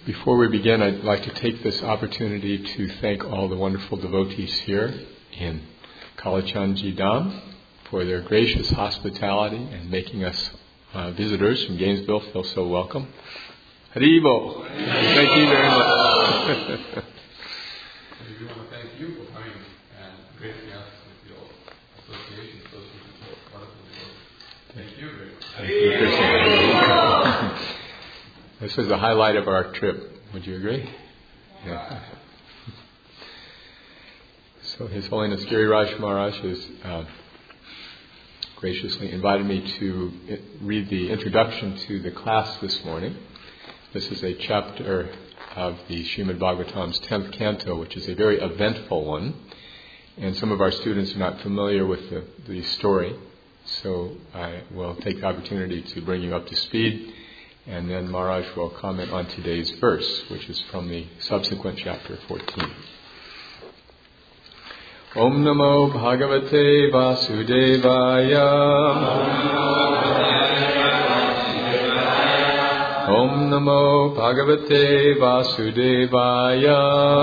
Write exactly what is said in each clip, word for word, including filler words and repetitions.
Before we begin, I'd like to take this opportunity to thank all the wonderful devotees here in Kalachandji Dham for their gracious hospitality and making us uh, visitors from Gainesville feel so welcome. Haribo! Thank you very much. We want to thank you for coming and gracing us with your association, association with wonderful devotees. Thank you very much. Thank you, Krishna. This was the highlight of our trip. Would you agree? Yeah. So His Holiness Giriraj Maharaj has uh, graciously invited me to read the introduction to the class this morning. This is a chapter of the Srimad Bhagavatam's tenth canto, which is a very eventful one. And some of our students are not familiar with the, the story. So I will take the opportunity to bring you up to speed. And then Maharaj will comment on today's verse, which is from the subsequent chapter fourteen. Om Namo Bhagavate Vasudevaya. Om Namo Bhagavate Vasudevaya.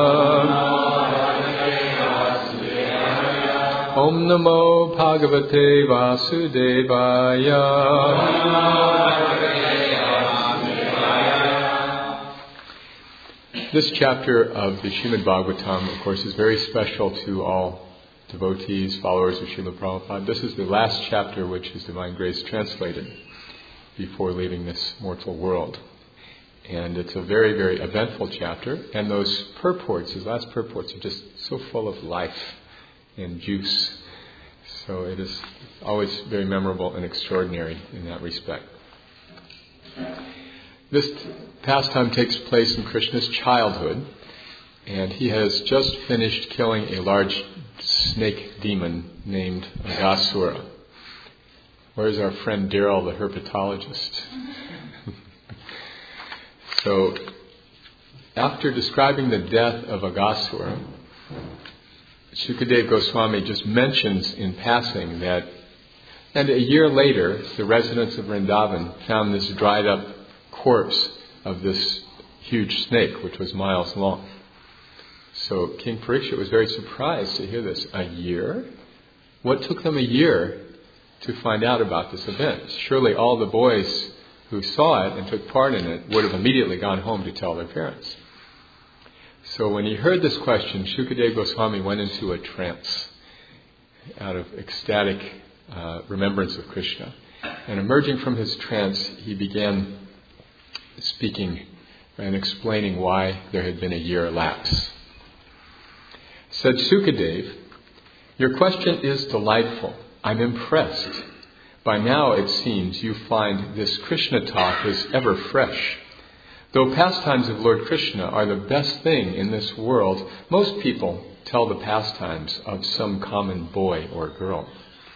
Om Namo Bhagavate Vasudevaya. This chapter of the Srimad Bhagavatam, of course, is very special to all devotees, followers of Srila Prabhupada. This is the last chapter which His Divine Grace translated before leaving this mortal world. And it's a very, very eventful chapter. And those purports, his last purports, are just so full of life and juice. So it is always very memorable and extraordinary in that respect. This pastime takes place in Krishna's childhood, and he has just finished killing a large snake demon named Aghasura. Where's our friend Daryl, the herpetologist? So, after describing the death of Aghasura, Shukadeva Goswami just mentions in passing that, and a year later, the residents of Vrindavan found this dried up corpse of this huge snake, which was miles long. So King Parikshit was very surprised to hear this. A year? What took them a year to find out about this event? Surely all the boys who saw it and took part in it would have immediately gone home to tell their parents. So when he heard this question, Shukadeva Goswami went into a trance out of ecstatic uh, remembrance of Krishna. And emerging from his trance, he began speaking and explaining why there had been a year lapse. Said Sukadeva, "Your question is delightful. I'm impressed. By now, it seems, you find this Krishna talk is ever fresh. Though pastimes of Lord Krishna are the best thing in this world, most people tell the pastimes of some common boy or girl.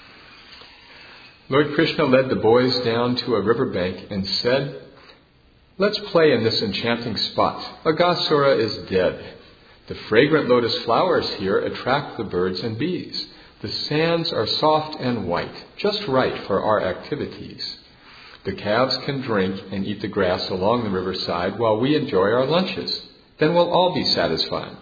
Lord Krishna led the boys down to a riverbank and said, 'Let's play in this enchanting spot. Aghasura is dead. The fragrant lotus flowers here attract the birds and bees. The sands are soft and white, just right for our activities. The calves can drink and eat the grass along the riverside while we enjoy our lunches. Then we'll all be satisfied.'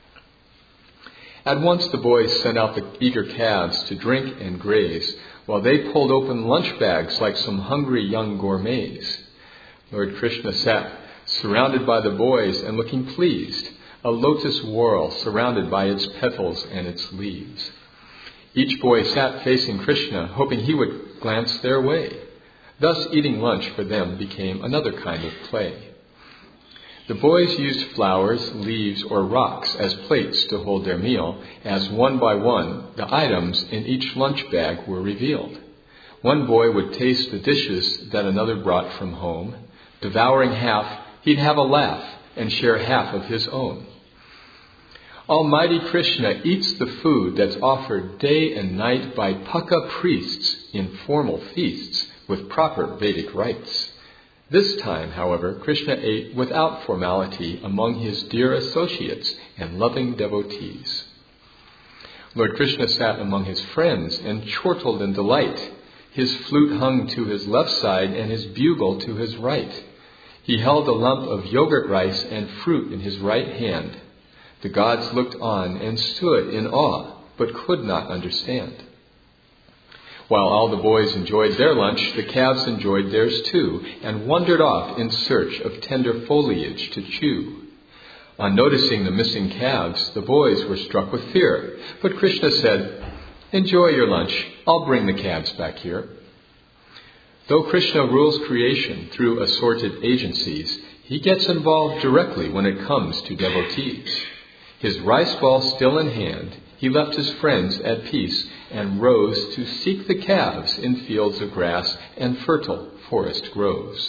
At once the boys sent out the eager calves to drink and graze, while they pulled open lunch bags like some hungry young gourmets. Lord Krishna sat surrounded by the boys and looking pleased, a lotus whorl surrounded by its petals and its leaves. Each boy sat facing Krishna, hoping he would glance their way. Thus eating lunch for them became another kind of play. The boys used flowers, leaves, or rocks as plates to hold their meal, as one by one the items in each lunch bag were revealed. One boy would taste the dishes that another brought from home. Devouring half, he'd have a laugh and share half of his own. Almighty Krishna eats the food that's offered day and night by Paka priests in formal feasts with proper Vedic rites. This time, however, Krishna ate without formality among his dear associates and loving devotees. Lord Krishna sat among his friends and chortled in delight. His flute hung to his left side and his bugle to his right. He held a lump of yogurt rice and fruit in his right hand. The gods looked on and stood in awe, but could not understand. While all the boys enjoyed their lunch, the calves enjoyed theirs too, and wandered off in search of tender foliage to chew. On noticing the missing calves, the boys were struck with fear, but Krishna said, "Enjoy your lunch. I'll bring the calves back here." Though Krishna rules creation through assorted agencies, he gets involved directly when it comes to devotees. His rice ball still in hand, he left his friends at peace and rose to seek the calves in fields of grass and fertile forest groves.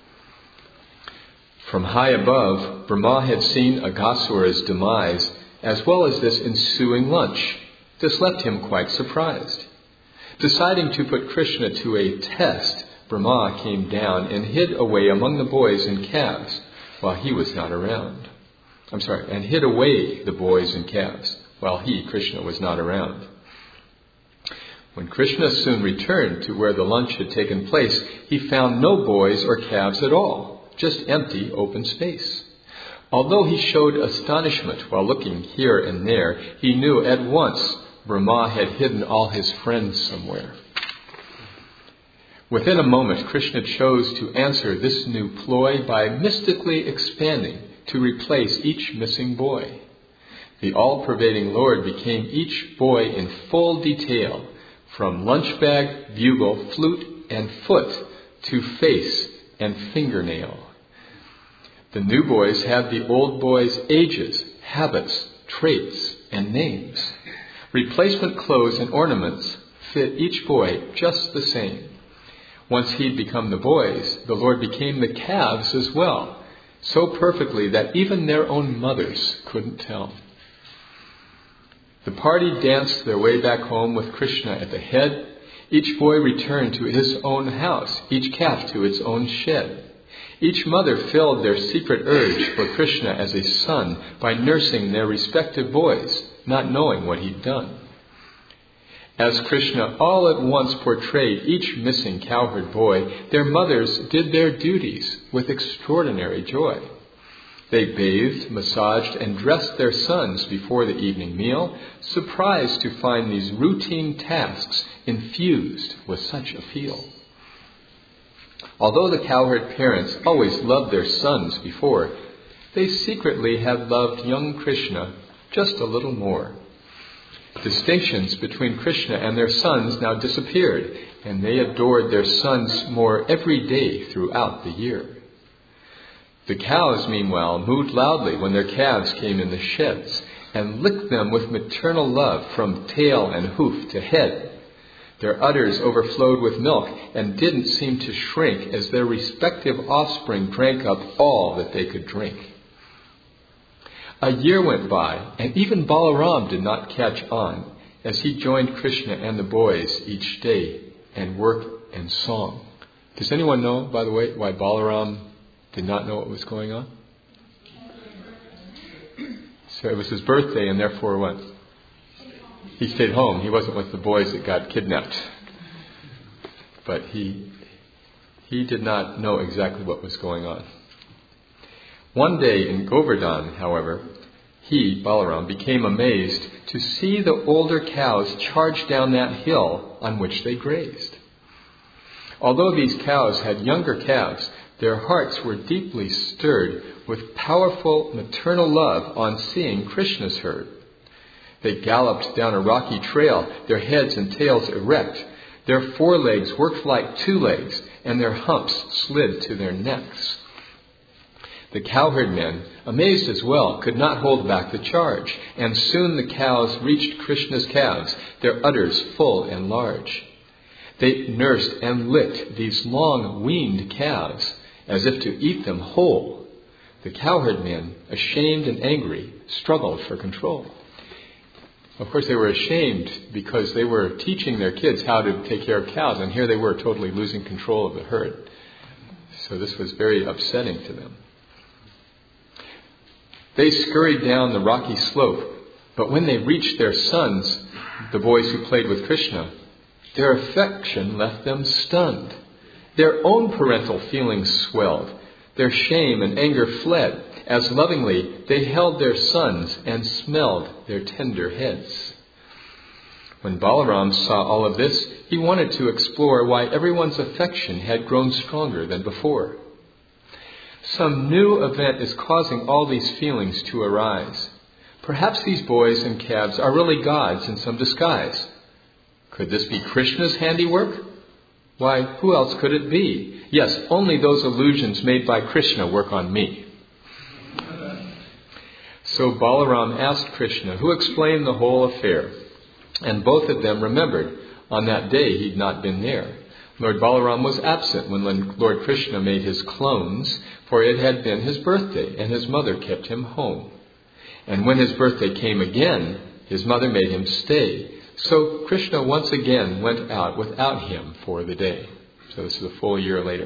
From high above, Brahma had seen Aghasura's demise, as well as this ensuing lunch. This left him quite surprised. Deciding to put Krishna to a test, Brahma came down and hid away among the boys and calves while he was not around. I'm sorry, and hid away the boys and calves while he, Krishna, was not around. When Krishna soon returned to where the lunch had taken place, he found no boys or calves at all, just empty open space. Although he showed astonishment while looking here and there, he knew at once Brahma had hidden all his friends somewhere. Within a moment, Krishna chose to answer this new ploy by mystically expanding to replace each missing boy. The all-pervading Lord became each boy in full detail, from lunch bag, bugle, flute, and foot to face and fingernail. The new boys have the old boys' ages, habits, traits, and names. Replacement clothes and ornaments fit each boy just the same. Once he'd become the boys, the Lord became the calves as well, so perfectly that even their own mothers couldn't tell. The party danced their way back home with Krishna at the head. Each boy returned to his own house, each calf to its own shed. Each mother filled their secret urge for Krishna as a son by nursing their respective boys, not knowing what he'd done. As Krishna all at once portrayed each missing cowherd boy, their mothers did their duties with extraordinary joy. They bathed, massaged, and dressed their sons before the evening meal, surprised to find these routine tasks infused with such a feel. Although the cowherd parents always loved their sons before, they secretly had loved young Krishna just a little more. Distinctions between Krishna and their sons now disappeared, and they adored their sons more every day throughout the year. The cows, meanwhile, mooed loudly when their calves came in the sheds and licked them with maternal love from tail and hoof to head. Their udders overflowed with milk and didn't seem to shrink as their respective offspring drank up all that they could drink. A year went by, and even Balaram did not catch on as he joined Krishna and the boys each day in work and song. Does anyone know, by the way, why Balaram did not know what was going on? So it was his birthday, and therefore what? He stayed home. He wasn't with the boys that got kidnapped. But he he did not know exactly what was going on. One day in Govardhan, however, he, Balaram, became amazed to see the older cows charge down that hill on which they grazed. Although these cows had younger calves, their hearts were deeply stirred with powerful maternal love on seeing Krishna's herd. They galloped down a rocky trail, their heads and tails erect. Their forelegs worked like two legs, and their humps slid to their necks. The cowherd men, amazed as well, could not hold back the charge, and soon the cows reached Krishna's calves, their udders full and large. They nursed and licked these long, weaned calves, as if to eat them whole. The cowherd men, ashamed and angry, struggled for control. Of course, they were ashamed because they were teaching their kids how to take care of cows, and here they were totally losing control of the herd. So this was very upsetting to them. They scurried down the rocky slope, but when they reached their sons, the boys who played with Krishna, their affection left them stunned. Their own parental feelings swelled. Their shame and anger fled, as lovingly they held their sons and smelled their tender heads. When Balaram saw all of this, he wanted to explore why everyone's affection had grown stronger than before. Some new event is causing all these feelings to arise. Perhaps these boys and calves are really gods in some disguise. Could this be Krishna's handiwork? Why, who else could it be? Yes, only those illusions made by Krishna work on me. So Balaram asked Krishna, who explained the whole affair. And both of them remembered on that day he'd not been there. Lord Balaram was absent when Lord Krishna made his clones, for it had been his birthday, and his mother kept him home. And when his birthday came again, his mother made him stay. So Krishna once again went out without him for the day. So this is a full year later.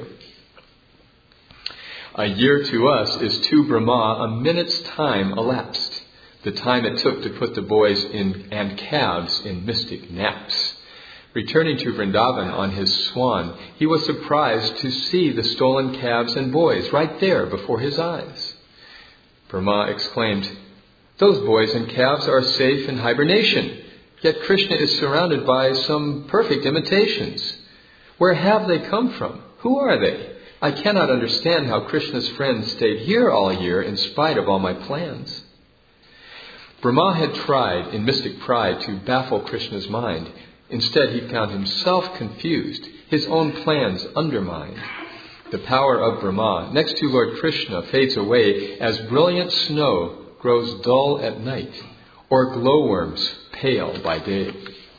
A year to us is to Brahma a minute's time elapsed, the time it took to put the boys in and calves in mystic naps. Returning to Vrindavan on his swan, he was surprised to see the stolen calves and boys right there before his eyes. Brahma exclaimed, "Those boys and calves are safe in hibernation, yet Krishna is surrounded by some perfect imitations. Where have they come from? Who are they? I cannot understand how Krishna's friends stayed here all year in spite of all my plans." Brahma had tried in mystic pride to baffle Krishna's mind. Instead, he found himself confused, his own plans undermined. The power of Brahma next to Lord Krishna fades away as brilliant snow grows dull at night, or glowworms pale by day.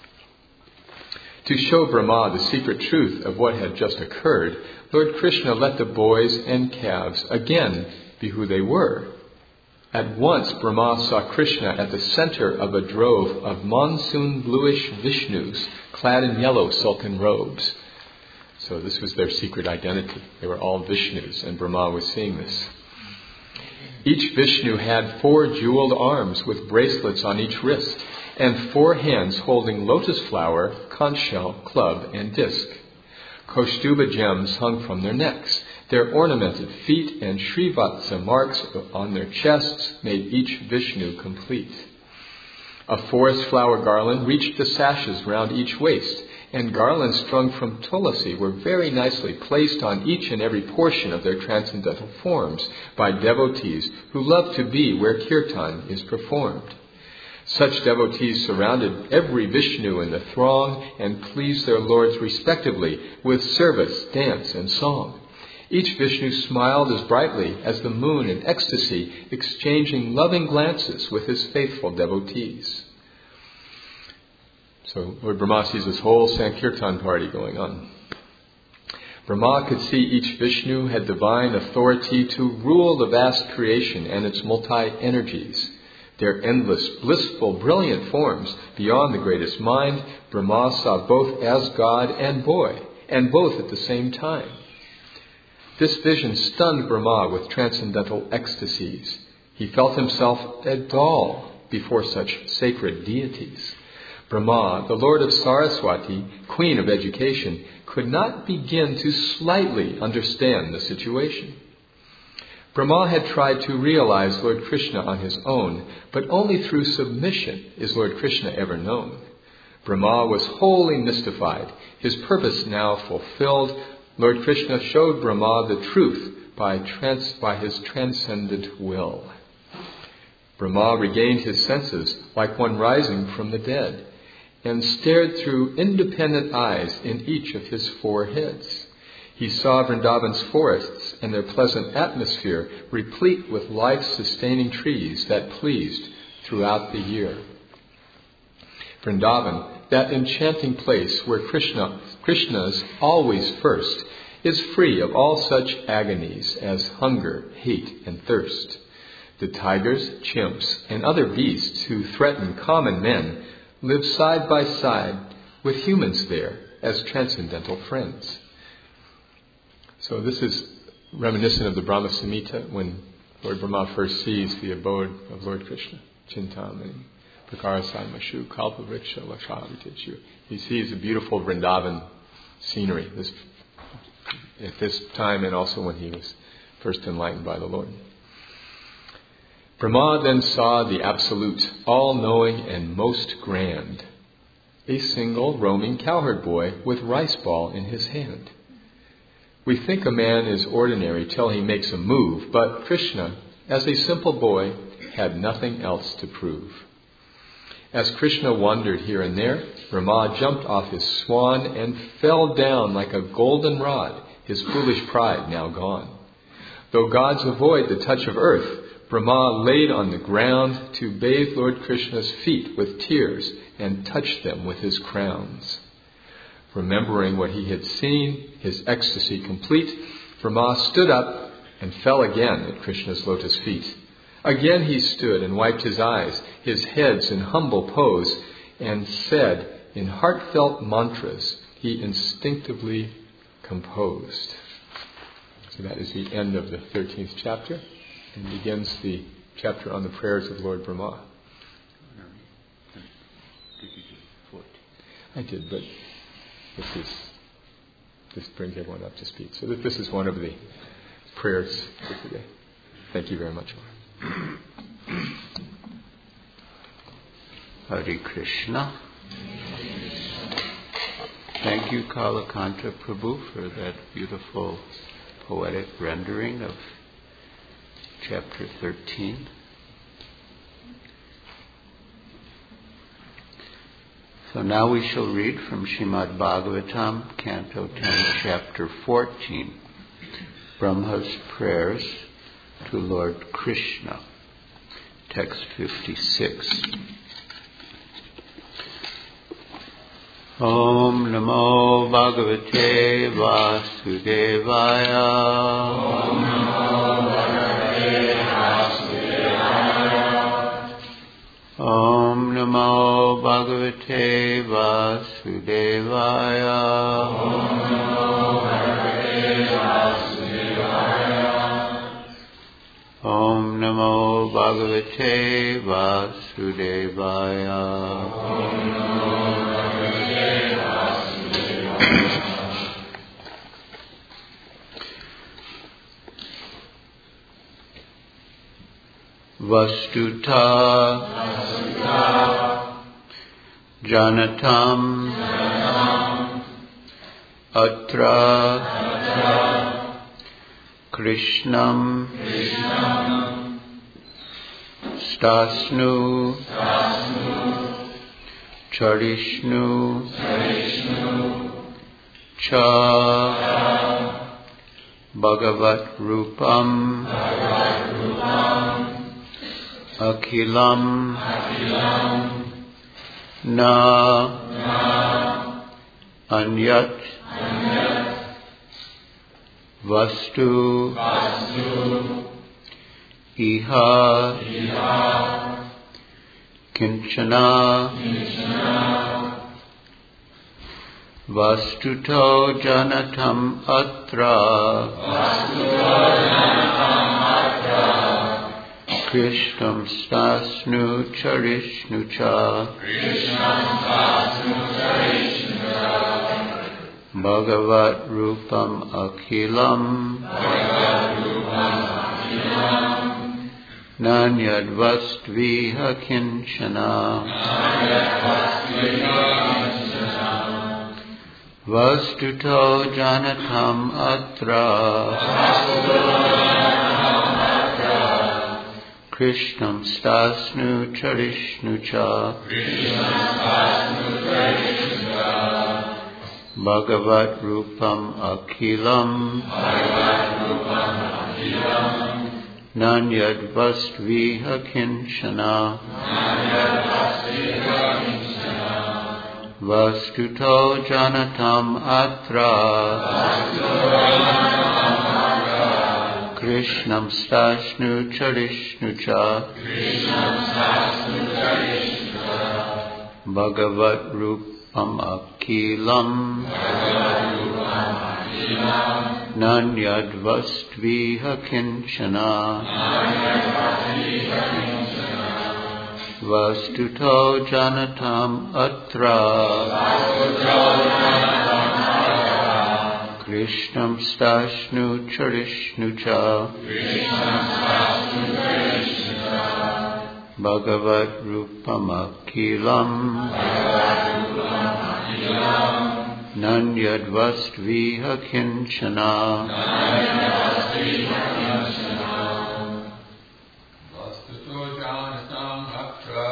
To show Brahma the secret truth of what had just occurred, Lord Krishna let the boys and calves again be who they were. At once Brahma saw Krishna at the center of a drove of monsoon bluish Vishnus clad in yellow silken robes. So this was their secret identity. They were all Vishnus, and Brahma was seeing this. Each Vishnu had four jeweled arms with bracelets on each wrist, and four hands holding lotus flower, conch shell, club, and disc. Kaustuba gems hung from their necks. Their ornamented feet and Srivatsa marks on their chests made each Vishnu complete. A forest flower garland reached the sashes round each waist, and garlands strung from tulasi were very nicely placed on each and every portion of their transcendental forms by devotees who love to be where kirtan is performed. Such devotees surrounded every Vishnu in the throng and pleased their lords respectively with service, dance, and song. Each Vishnu smiled as brightly as the moon in ecstasy, exchanging loving glances with his faithful devotees. So Lord Brahma sees this whole Sankirtan party going on. Brahma could see each Vishnu had divine authority to rule the vast creation and its multi-energies. Their endless, blissful, brilliant forms beyond the greatest mind, Brahma saw both as God and boy, and both at the same time. This vision stunned Brahma with transcendental ecstasies. He felt himself a doll before such sacred deities. Brahma, the Lord of Saraswati, Queen of Education, could not begin to slightly understand the situation. Brahma had tried to realize Lord Krishna on his own, but only through submission is Lord Krishna ever known. Brahma was wholly mystified. His purpose now fulfilled, Lord Krishna showed Brahma the truth by, trans- by his transcendent will. Brahma regained his senses like one rising from the dead and stared through independent eyes in each of his four heads. He saw Vrindavan's forests and their pleasant atmosphere replete with life-sustaining trees that pleased throughout the year. Vrindavan, that enchanting place where Krishna, Krishna's always first, is free of all such agonies as hunger, hate, and thirst. The tigers, chimps, and other beasts who threaten common men live side by side with humans there as transcendental friends. So this is reminiscent of the Brahma Samhita when Lord Brahma first sees the abode of Lord Krishna, Chintamani, Prakarasai Mashu, Kalpavriksha, Lakshavitechu. He sees the beautiful Vrindavan scenery this, at this time, and also when he was first enlightened by the Lord. Brahma then saw the Absolute, all-knowing and most grand, a single roaming cowherd boy with rice ball in his hand. We think a man is ordinary till he makes a move, but Krishna, as a simple boy, had nothing else to prove. As Krishna wandered here and there, Brahma jumped off his swan and fell down like a golden rod, his foolish pride now gone. Though gods avoid the touch of earth, Brahma laid on the ground to bathe Lord Krishna's feet with tears and touch them with his crowns. Remembering what he had seen, his ecstasy complete, Brahma stood up and fell again at Krishna's lotus feet. Again he stood and wiped his eyes, his heads in humble pose, and said, in heartfelt mantras, he instinctively composed. So that is the end of the thirteenth chapter, and begins the chapter on the prayers of Lord Brahma. Did you do fourteen? I did, but this is this brings everyone up to speed. So that this is one of the prayers for today. Thank you very much. Hare Krishna. Thank you, Kalakanta Prabhu, for that beautiful poetic rendering of chapter thirteen. So now we shall read from Srimad Bhagavatam, Canto ten, Chapter fourteen, Brahma's Prayers to Lord Krishna, text fifty-six. Om Namo Bhagavate Vasudevaya. Om Namo Bhagavate Vasudevaya. Om Namo Bhagavate Vasudevaya. Om Namo Bhagavate Vasudevaya. Om Namo Bhagavate Vasudevaya. Om Namo Vastuta, Vastuta Janatam, Janatam Atra, Atra Krishnam, Krishnam Stasnu, Stasnu Charishnu, Charishnu Cha, Cha Bhagavat Rupam, Bhagavat Rupam Akhilam, Akhilam Na, Na Anyat, Anyat Vastu, Vastu Iha, Iha Kinchana, Kinchana Vastuto Janatam Atra, Vastuto Janatam Atra Krishnam Stasnu Charishnu Cha, Krishnam Stasnu Charishnu Cha Bhagavat Rupam Akhilam, Bhagavat Rupam Akhilam Nanyad Vastviha Kinchana, Nanyad Vastviha Kinchana Vastuto Janatam Atra, Vastuto Krishnam Stasnu Charishnu Cha, Krishnam Stasnu Charishnu Cha Bhagavat Rupam Akhilam, Bhagavat Rupam Akhilam Nanyad Vastviha Kinchana, Nanyad Vastviha Kinchana Vastuto Janatam Atra, Vastuto Krishnam Stasnu Charishnu Cha, Krishnam Stasnu Charishnu Cha Bhagavat Rupam Akhilam, Bhagavat Rupam Akhilam Nanyad Vastviha Kinchana, Nanyad Vastviha Kinchana Vastuto Janatam Atra, Vastuto Janatam Atra Krishnam Stasnu Charishnu Cha Bhagavat Rupam Akhilam Nanyadvastviha Kinchana Vastuto Janatam Atra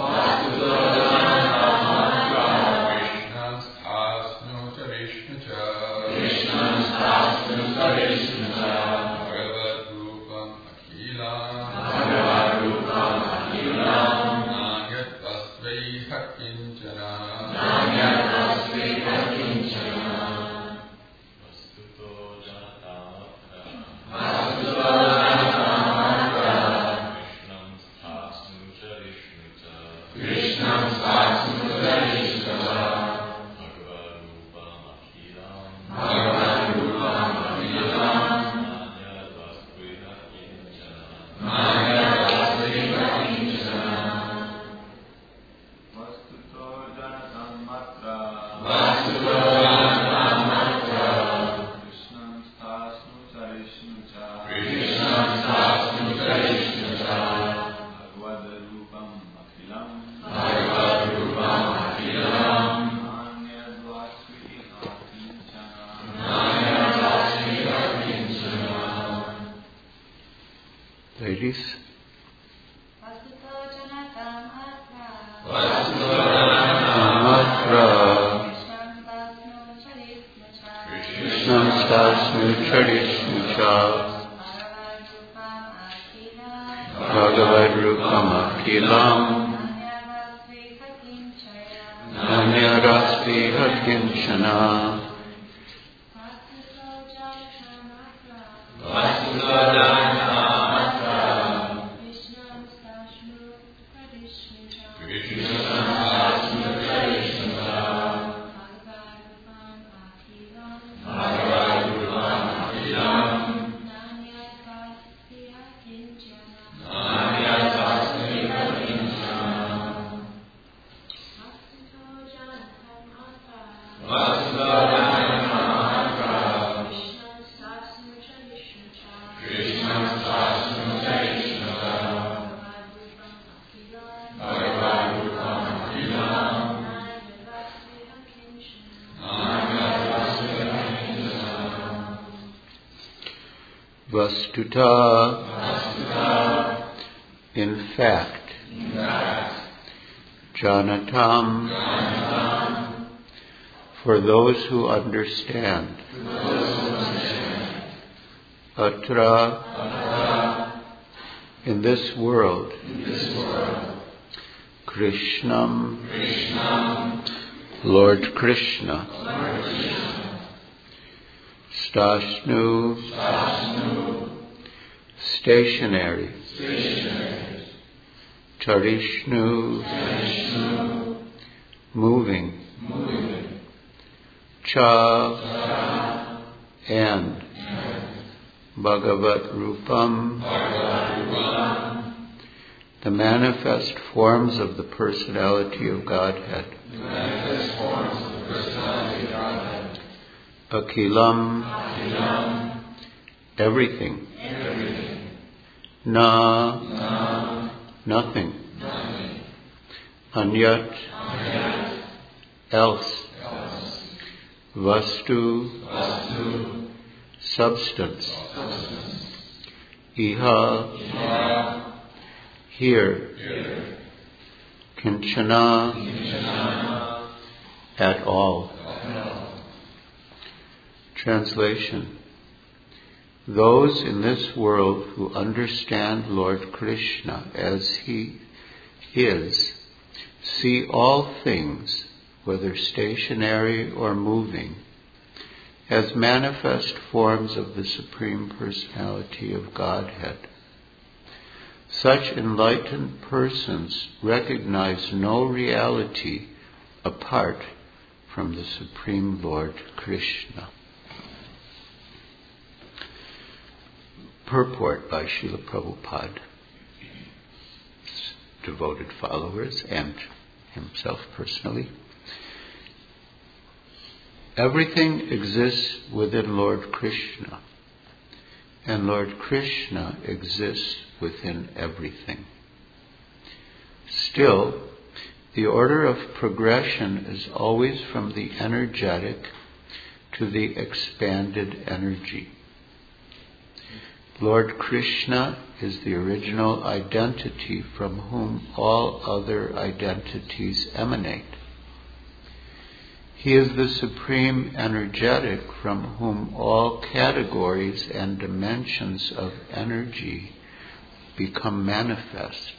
Krishnam Stasnu Charishnu Cha Bhagavat Rupam Akhilam Nanyadvastviha Kinchana Ladies. Krishnam Stasnu Charishnu Cha Bhagavad Rupam Akhilam Nanyadvastviha Kinchana Vastuta, in fact, Janatam, for those who understand, Atra, in this world, Krishnam, Lord Krishna, Stasnu, stationary, Charishnu, moving, Cha, and Bhagavat Rupam, the manifest forms of the personality of Godhead. Akhilam, everything. Na, nothing. Anyat, else. Vastu, substance. Iha, here. Kinchana, at all. Translation. Those in this world who understand Lord Krishna as He is, see all things, whether stationary or moving, as manifest forms of the Supreme Personality of Godhead. Such enlightened persons recognize no reality apart from the Supreme Lord Krishna. Purport by Srila Prabhupada, devoted followers and himself personally. Everything exists within Lord Krishna, and Lord Krishna exists within everything. Still, the order of progression is always from the energetic to the expanded energy. Lord Krishna is the original identity from whom all other identities emanate. He is the supreme energetic from whom all categories and dimensions of energy become manifest.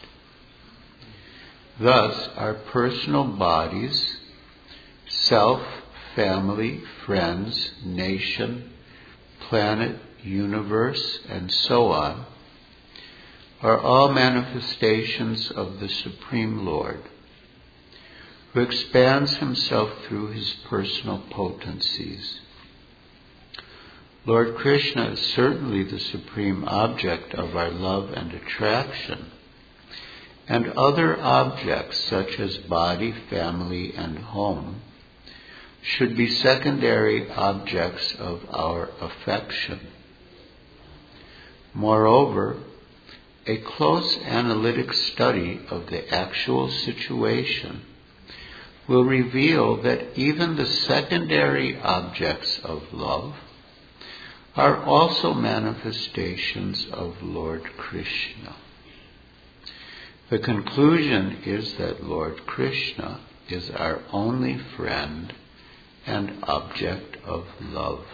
Thus, our personal bodies, self, family, friends, nation, planet, universe, and so on, are all manifestations of the Supreme Lord, who expands himself through his personal potencies. Lord Krishna is certainly the supreme object of our love and attraction, and other objects such as body, family, and home should be secondary objects of our affection. Moreover, a close analytic study of the actual situation will reveal that even the secondary objects of love are also manifestations of Lord Krishna. The conclusion is that Lord Krishna is our only friend and object of love.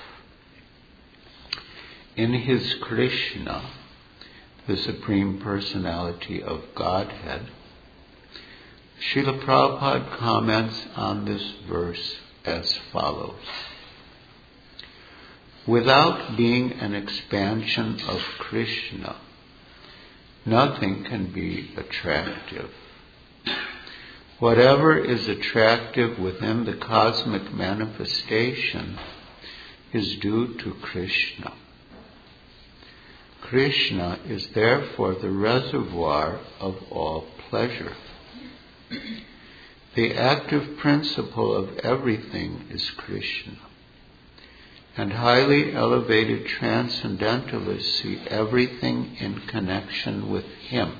In his Krishna, the Supreme Personality of Godhead, Srila Prabhupada comments on this verse as follows. Without being an expansion of Krishna, nothing can be attractive. Whatever is attractive within the cosmic manifestation is due to Krishna. Krishna is therefore the reservoir of all pleasure. The active principle of everything is Krishna, and highly elevated transcendentalists see everything in connection with him.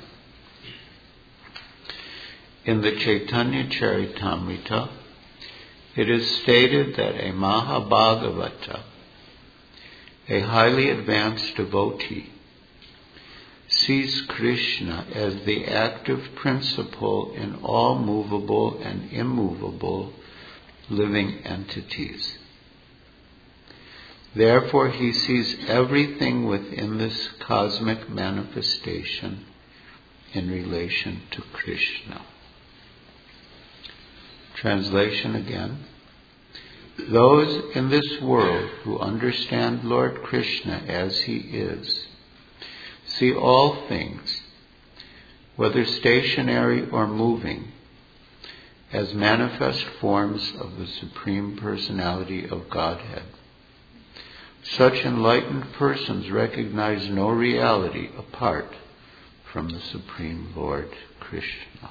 In the Chaitanya Charitamrita, it is stated that a Mahabhagavata, a highly advanced devotee, sees Krishna as the active principle in all movable and immovable living entities. Therefore, he sees everything within this cosmic manifestation in relation to Krishna. Translation again. Those in this world who understand Lord Krishna as he is, see all things, whether stationary or moving, as manifest forms of the Supreme Personality of Godhead. Such enlightened persons recognize no reality apart from the Supreme Lord Krishna.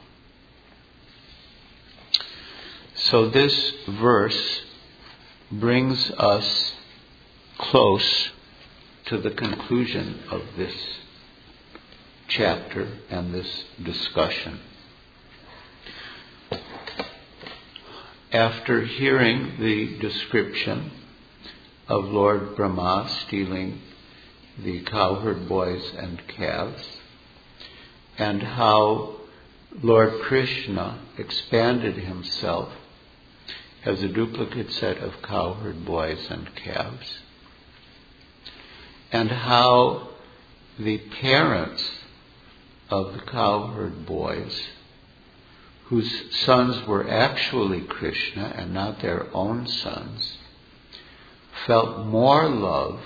So this verse brings us close to the conclusion of this chapter and this discussion. After hearing the description of Lord Brahma stealing the cowherd boys and calves, and how Lord Krishna expanded himself as a duplicate set of cowherd boys and calves, and how the parents of the cowherd boys, whose sons were actually Krishna and not their own sons, felt more love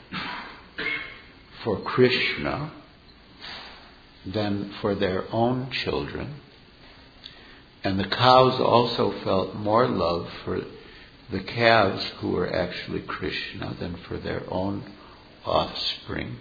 for Krishna than for their own children. And the cows also felt more love for the calves who were actually Krishna than for their own offspring.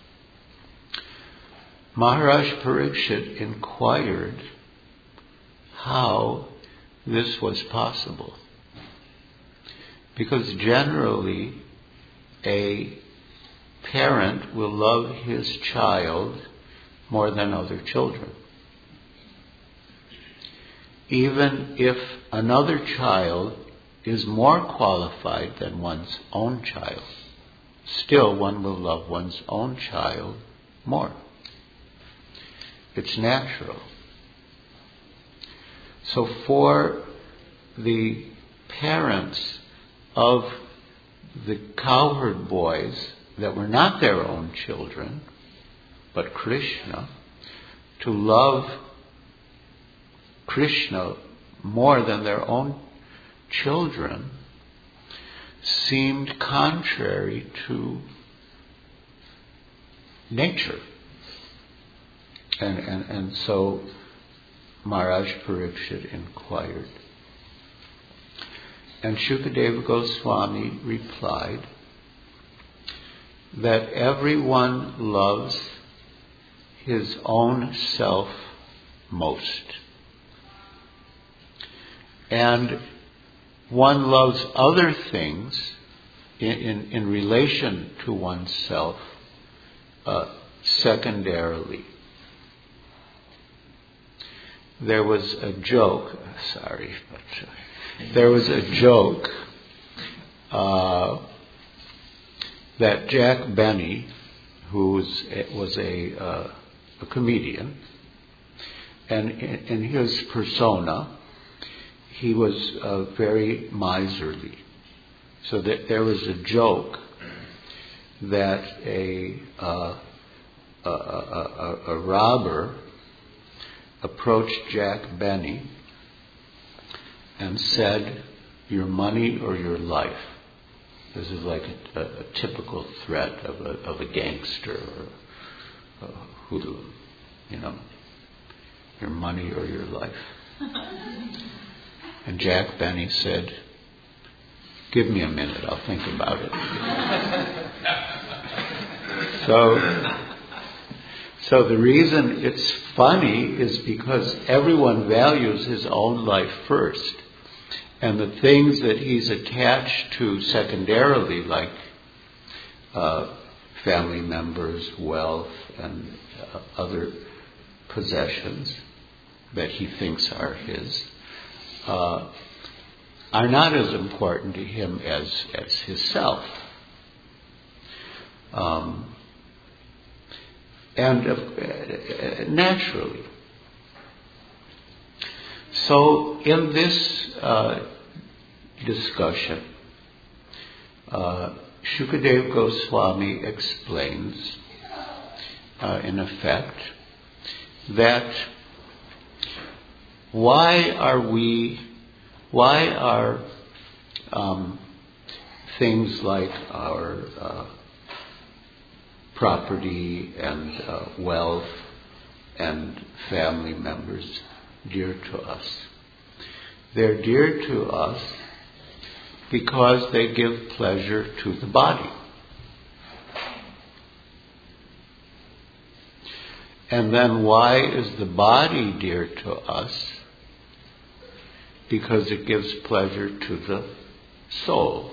Maharaj Parikshit inquired how this was possible. Because generally, a parent will love his child more than other children. Even if another child is more qualified than one's own child, still one will love one's own child more. It's natural. So for the parents of the cowherd boys that were not their own children, but Krishna, to love Krishna more than their own children seemed contrary to nature. And, and, and so Maharaj Parikshit inquired. And Shukadeva Goswami replied that everyone loves his own self most. And one loves other things in, in, in relation to oneself uh, secondarily. There was a joke, sorry, but uh, there was a joke uh, that Jack Benny, who was, was a, uh, a comedian, and in, in his persona, he was uh, very miserly. So that there was a joke that a, uh, a, a, a, a robber approached Jack Benny and said, "Your money or your life." This is like a, a, a typical threat of a, of a gangster or a hoodlum, you know. Your money or your life. And Jack Benny said, "Give me a minute, I'll think about it." so, so the reason it's funny is because everyone values his own life first. And the things that he's attached to secondarily, like uh, family members, wealth, and uh, other possessions that he thinks are his, uh, are not as important to him as, as his self. Um, and uh, naturally. So in this uh, discussion, uh, Shukadeva Goswami explains, uh, in effect, that why are we, why are um, things like our uh, property and uh, wealth and family members dear to us? They're dear to us because they give pleasure to the body. And then why is the body dear to us? Because it gives pleasure to the soul.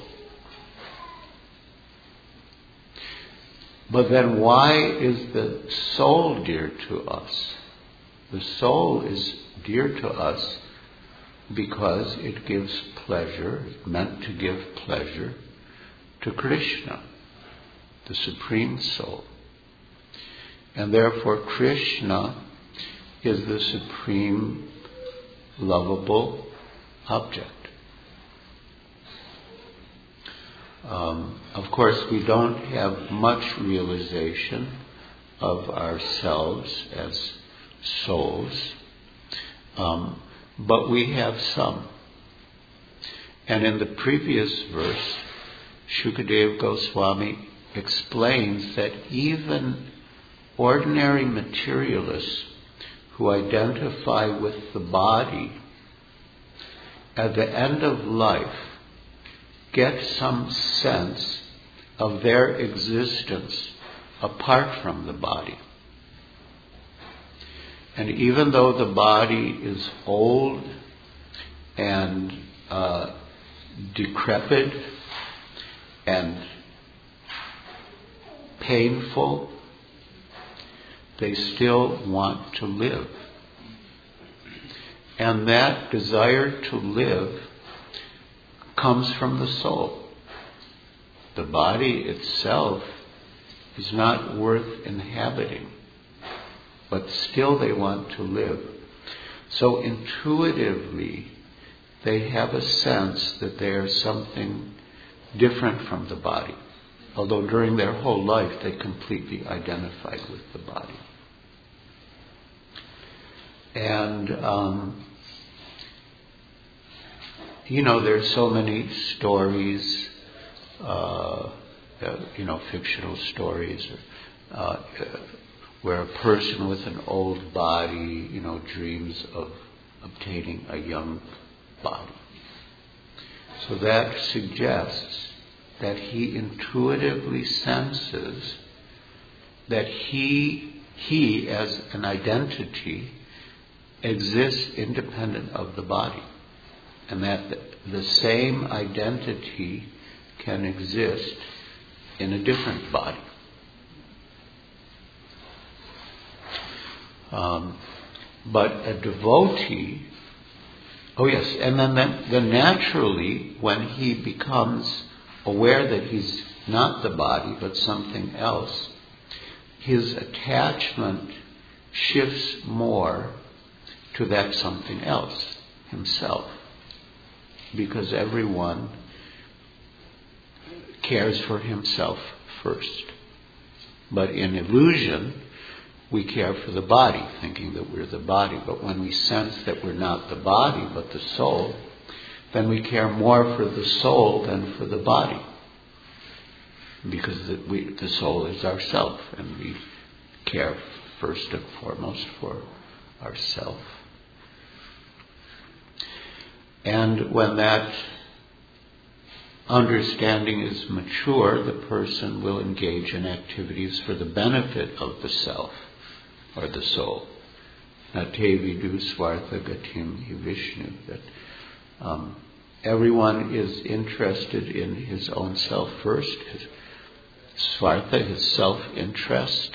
But then why is the soul dear to us? The soul is dear to us because it gives pleasure, it's meant to give pleasure to Krishna, the Supreme Soul. And therefore Krishna is the supreme lovable object. Um, of course, we don't have much realization of ourselves as souls, um, but we have some. And in the previous verse, Shukadeva Goswami explains that even ordinary materialists who identify with the body, at the end of life, get some sense of their existence apart from the body. And even though the body is old and uh, decrepit and painful, they still want to live. And that desire to live comes from the soul. The body itself is not worth inhabiting, but still they want to live. So intuitively, they have a sense that they are something different from the body, although during their whole life they completely identified with the body. And, um, you know, there's so many stories, uh, uh, you know, fictional stories, uh, uh, where a person with an old body, you know, dreams of obtaining a young body. So that suggests that he intuitively senses that he, he as an identity exists independent of the body, and that the same identity can exist in a different body. Um, but a devotee, oh yes, and then, then, then naturally, when he becomes aware that he's not the body but something else, his attachment shifts more to that something else, himself. Because everyone cares for himself first. But in illusion, we care for the body, thinking that we're the body. But when we sense that we're not the body, but the soul, then we care more for the soul than for the body. Because the, we, the soul is ourself, and we care first and foremost for ourself. And when that understanding is mature, the person will engage in activities for the benefit of the self, or the soul. Nate vidu swartha gatim hi Vishnu. That um, everyone is interested in his own self first, his swartha, his self-interest.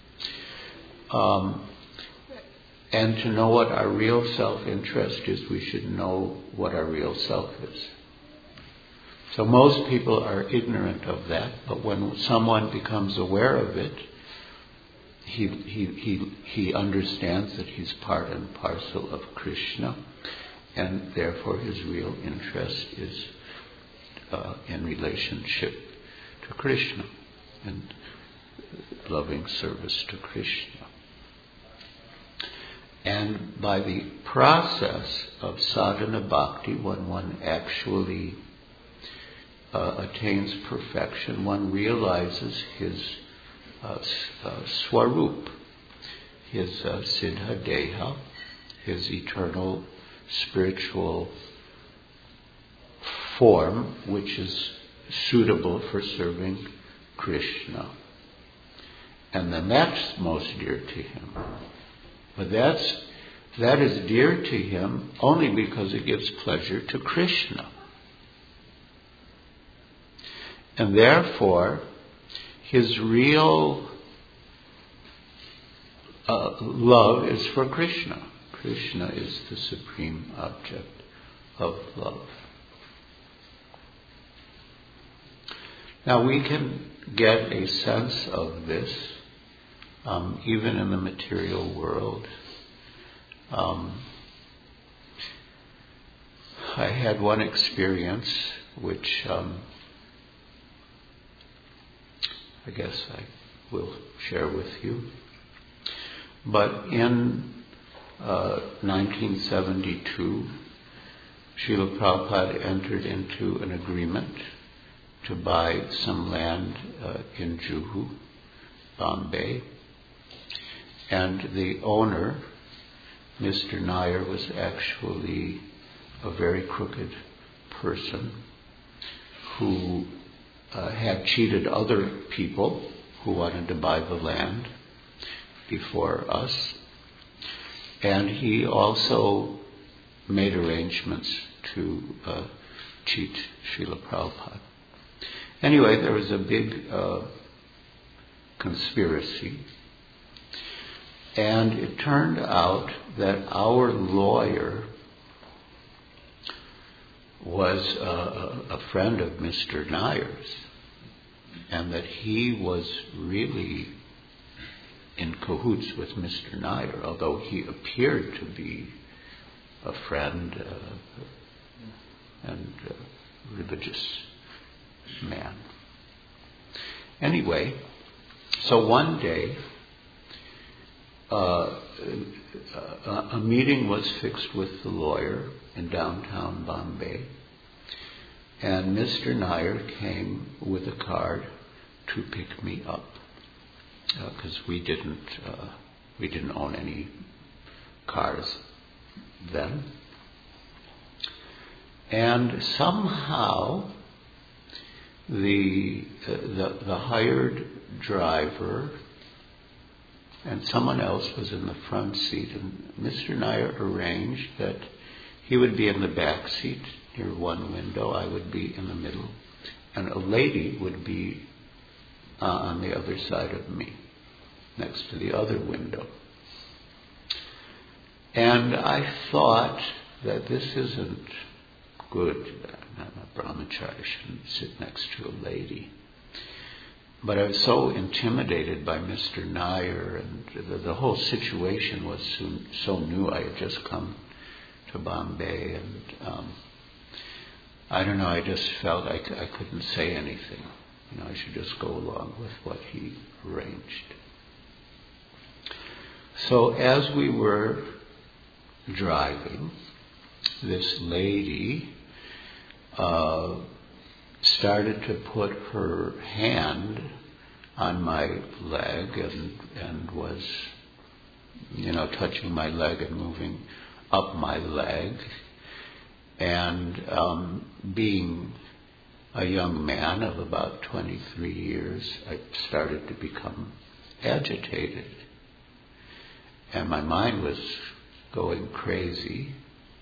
Um, and to know what our real self-interest is, we should know what our real self is. So most people are ignorant of that, but when someone becomes aware of it, he he he he understands that he's part and parcel of Krishna, and therefore his real interest is uh, in relationship to Krishna and loving service to Krishna. And by the process of sadhana bhakti, when one actually uh, attains perfection, one realizes his uh, uh, swarup, his uh, siddha deha, his eternal spiritual form, which is suitable for serving Krishna. And then that's most dear to him. But that's, that is dear to him only because it gives pleasure to Krishna. And therefore, his real uh, love is for Krishna. Krishna is the supreme object of love. Now we can get a sense of this Um, even in the material world. Um, I had one experience which um, I guess I will share with you. But in uh, nineteen seventy-two, Srila Prabhupada entered into an agreement to buy some land uh, in Juhu, Bombay. And the owner, Mister Nair, was actually a very crooked person who uh, had cheated other people who wanted to buy the land before us. And he also made arrangements to uh, cheat Srila Prabhupada. Anyway, there was a big uh, conspiracy, and it turned out that our lawyer was uh, a friend of Mister Nayer's, and that he was really in cahoots with Mister Nayer, although he appeared to be a friend uh, and uh, religious man. Anyway, so one day uh, a, a meeting was fixed with the lawyer in downtown Bombay, and Mister Nayer came with a card to pick me up because uh, we didn't uh, we didn't own any cars then, and somehow the uh, the, the hired driver and someone else was in the front seat, and Mister Nayer arranged that he would be in the back seat near one window, I would be in the middle, and a lady would be uh, on the other side of me, next to the other window. And I thought that this isn't good. I'm a brahmachari, I shouldn't sit next to a lady. But I was so intimidated by Mister Nayer, and the, the whole situation was so, so new. I had just come to Bombay, and um, I don't know, I just felt I, I couldn't say anything. You know, I should just go along with what he arranged. So as we were driving, this lady uh, started to put her hand on my leg and and was, you know, touching my leg and moving up my leg. And um, being a young man of about twenty-three years, I started to become agitated. And my mind was going crazy.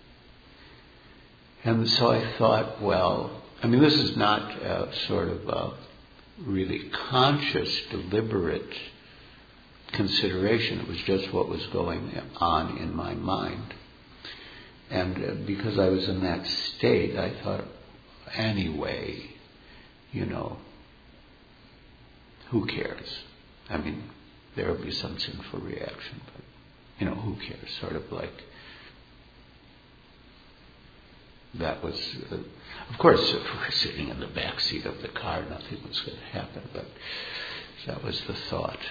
And so I thought, well, I mean, this is not a sort of a really conscious, deliberate consideration. It was just what was going on in my mind. And because I was in that state, I thought, anyway, you know, who cares? I mean, there will be some sinful reaction, but, you know, who cares? Sort of like, that was, uh, of course, if we were sitting in the back seat of the car, nothing was going to happen, but that was the thought.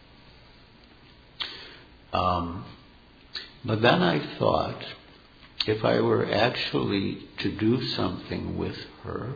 Um, but then I thought, if I were actually to do something with her,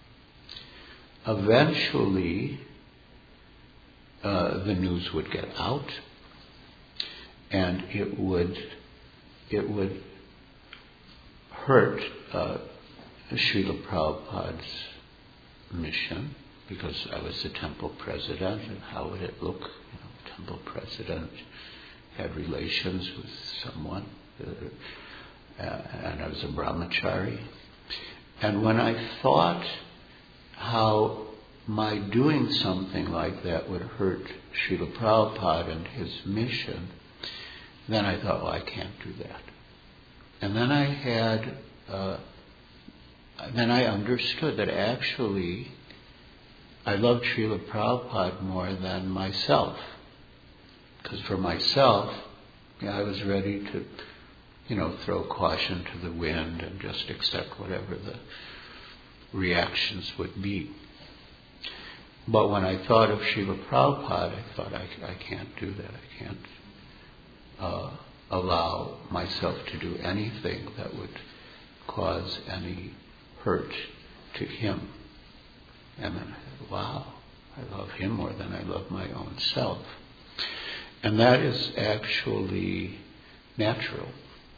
eventually uh, the news would get out, and it would it would hurt uh, Srila Prabhupada's mission, because I was the temple president, and how would it look? You know, temple president had relations with someone. Uh, Uh, and I was a brahmachari. And when I thought how my doing something like that would hurt Srila Prabhupada and his mission, then I thought, well, I can't do that. And then I had, uh, then I understood that actually I loved Srila Prabhupada more than myself. Because for myself, yeah, I was ready to, you know, throw caution to the wind and just accept whatever the reactions would be. But when I thought of Srila Prabhupada, I thought, I, I can't do that. I can't uh, allow myself to do anything that would cause any hurt to him. And then I thought, wow, I love him more than I love my own self. And that is actually natural,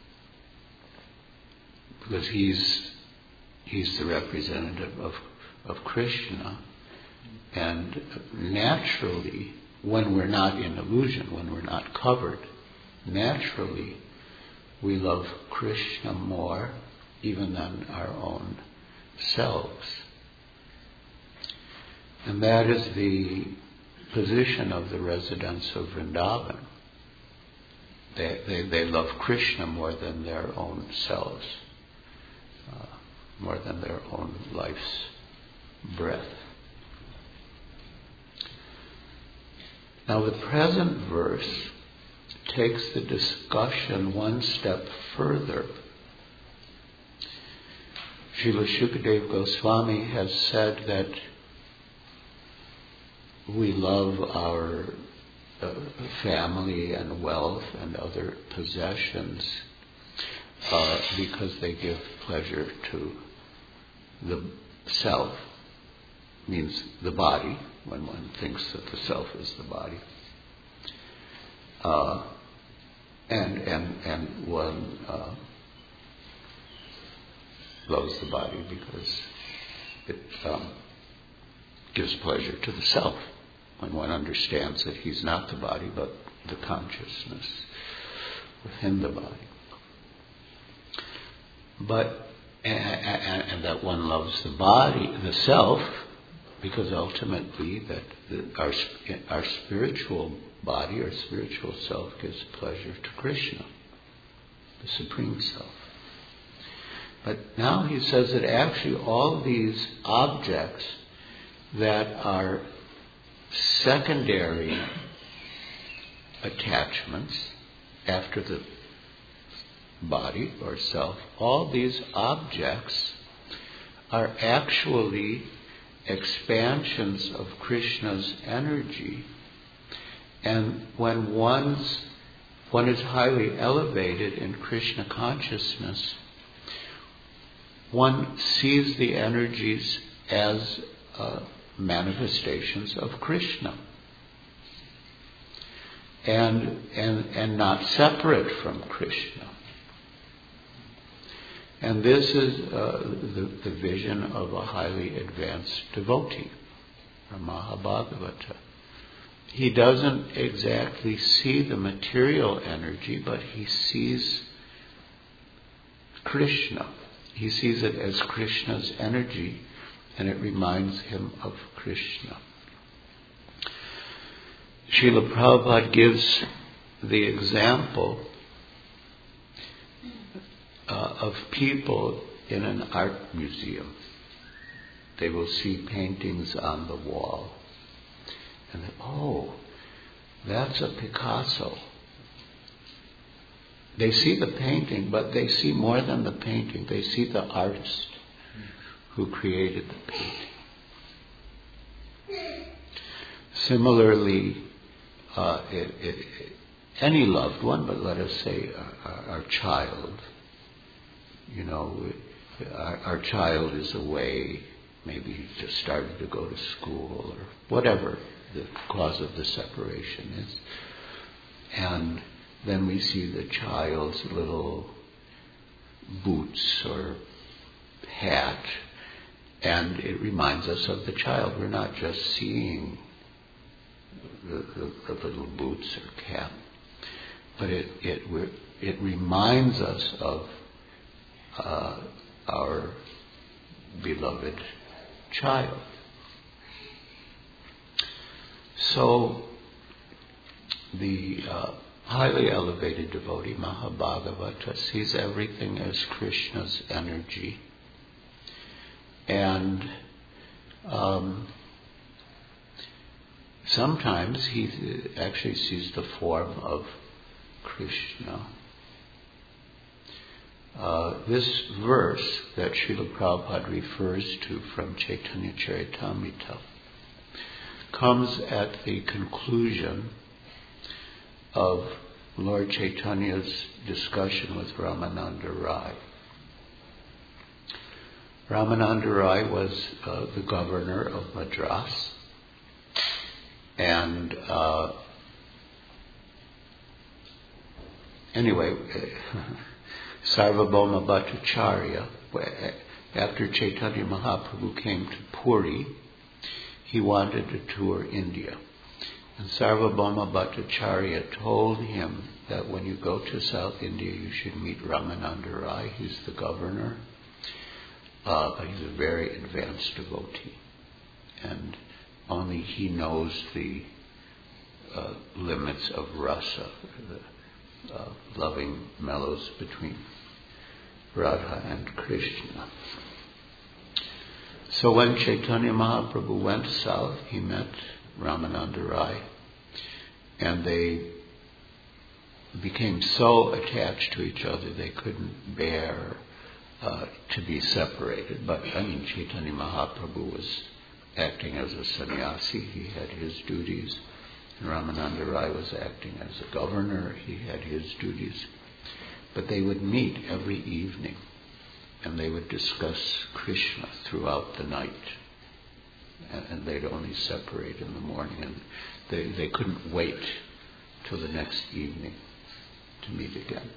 because he's he's the representative of, of Krishna. And naturally, when we're not in illusion, when we're not covered, naturally we love Krishna more even than our own selves. And that is the position of the residents of Vrindavan. They, they, they love Krishna more than their own selves, uh, more than their own life's breath. Now the present verse takes the discussion one step further. Srila Shukadeva Goswami has said that we love our uh, family and wealth and other possessions uh, because they give pleasure to the self, means the body, when one thinks that the self is the body. Uh, and, and, and one uh, loves the body because it um, gives pleasure to the self, when one understands that he's not the body but the consciousness within the body. But and, and, and that one loves the body, the self, because ultimately that the, our our spiritual body, our spiritual self, gives pleasure to Krishna, the Supreme Self. But now he says that actually all these objects that are secondary attachments after the body or self, all these objects are actually expansions of Krishna's energy. And when one's, one is highly elevated in Krishna consciousness, one sees the energies as uh, manifestations of Krishna, and and and not separate from Krishna. And this is uh, the, the vision of a highly advanced devotee, a Mahabhagavata. He doesn't exactly see the material energy, but he sees Krishna. He sees it as Krishna's energy, and it reminds him of Krishna. Srila Prabhupada gives the example uh, of people in an art museum. They will see paintings on the wall, and they, oh, that's a Picasso. They see the painting, but they see more than the painting. They see the artist who created the painting. Similarly, uh, it, it, any loved one, but let us say our, our child, you know, our, our child is away, maybe he just started to go to school or whatever the cause of the separation is. And then we see the child's little boots or hat, and it reminds us of the child. We're not just seeing the, the, the little boots or cap, but it it we're, it reminds us of uh, our beloved child. So the uh, highly elevated devotee, Mahabhagavata, sees everything as Krishna's energy, and um, sometimes he actually sees the form of Krishna. Uh, this verse that Srila Prabhupada refers to from Chaitanya Charitamrita comes at the conclusion of Lord Chaitanya's discussion with Ramananda Rai. Ramananda Rai was uh, the governor of Madras, and uh, anyway, Sarvabhauma Bhattacharya, after Chaitanya Mahaprabhu came to Puri, he wanted to tour India. And Sarvabhauma Bhattacharya told him that when you go to South India, you should meet Ramananda Rai. He's the governor. Uh, he's a very advanced devotee. And only he knows the uh, limits of rasa, the uh, loving mellows between Radha and Krishna. So when Chaitanya Mahaprabhu went south, he met Ramananda Rai, and they became so attached to each other they couldn't bear uh, to be separated. But I mean, Chaitanya Mahaprabhu was acting as a sannyasi, he had his duties, and Ramananda Rai was acting as a governor, he had his duties. But they would meet every evening, and they would discuss Krishna throughout the night. And, and they'd only separate in the morning, and they, they couldn't wait till the next evening to meet again.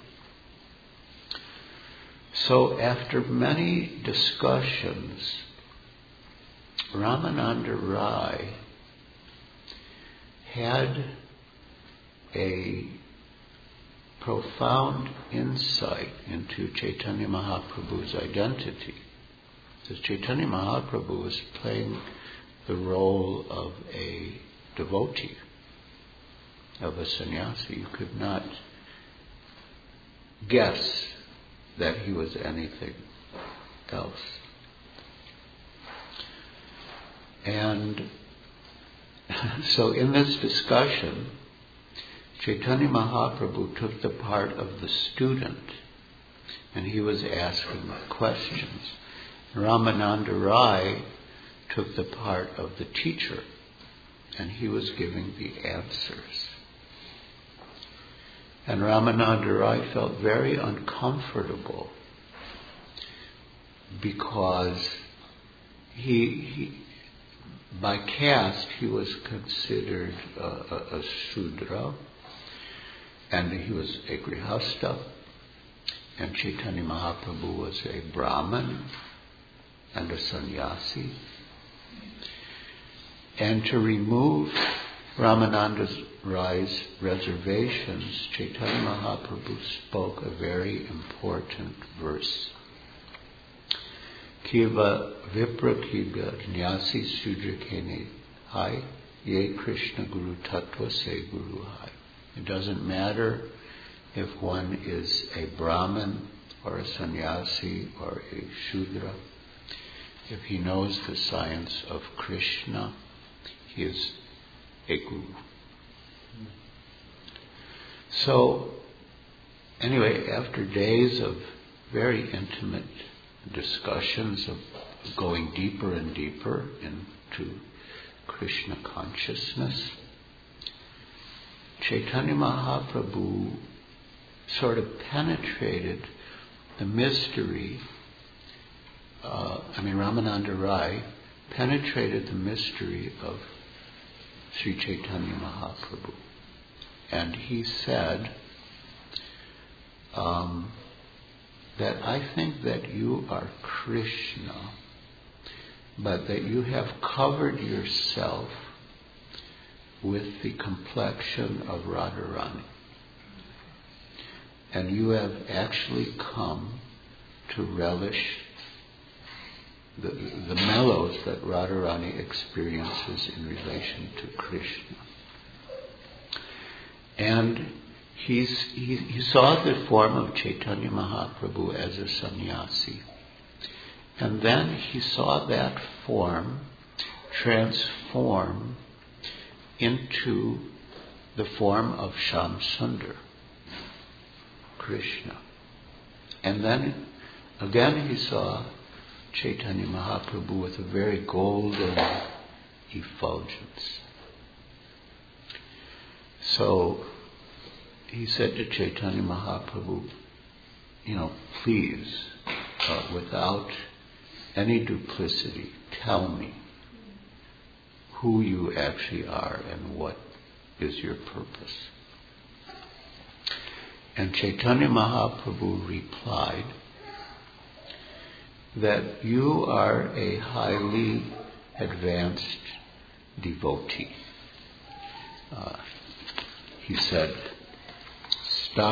So after many discussions, Ramananda Rai had a profound insight into Chaitanya Mahaprabhu's identity. Because Chaitanya Mahaprabhu was playing the role of a devotee, of a sannyasi. You could not guess that he was anything else. And so in this discussion, Chaitanya Mahaprabhu took the part of the student, and he was asking questions. Ramananda Rai took the part of the teacher, and he was giving the answers. And Ramananda Rai felt very uncomfortable because he, he by caste, he was considered a, a, a Shudra, and he was a Grihasta, and Chaitanya Mahaprabhu was a Brahmin and a sannyasi. And to remove Ramananda Rai's reservations, Chaitanya Mahaprabhu spoke a very important verse. Kiva Vipra Kiva Nyasi Sudra Kene Hai Ye Krishna Guru Tattva Se Guru Hai. It doesn't matter if one is a Brahmin or a sannyasi or a Shudra. If he knows the science of Krishna, he is a guru. So, anyway, after days of very intimate discussions of going deeper and deeper into Krishna consciousness, Chaitanya Mahaprabhu sort of penetrated the mystery, uh, I mean Ramananda Rai penetrated the mystery of Sri Chaitanya Mahaprabhu. And he said um, that I think that you are Krishna, but that you have covered yourself with the complexion of Radharani. And you have actually come to relish the, the mellows that Radharani experiences in relation to Krishna. And he's, he, he saw the form of Chaitanya Mahaprabhu as a sannyasi. And then he saw that form transform into the form of Shamsundar, Krishna. And then again he saw Chaitanya Mahaprabhu with a very golden effulgence. So he said to Chaitanya Mahaprabhu, you know, please, uh, without any duplicity, tell me who you actually are and what is your purpose. And Chaitanya Mahaprabhu replied that you are a highly advanced devotee. Uh, he said,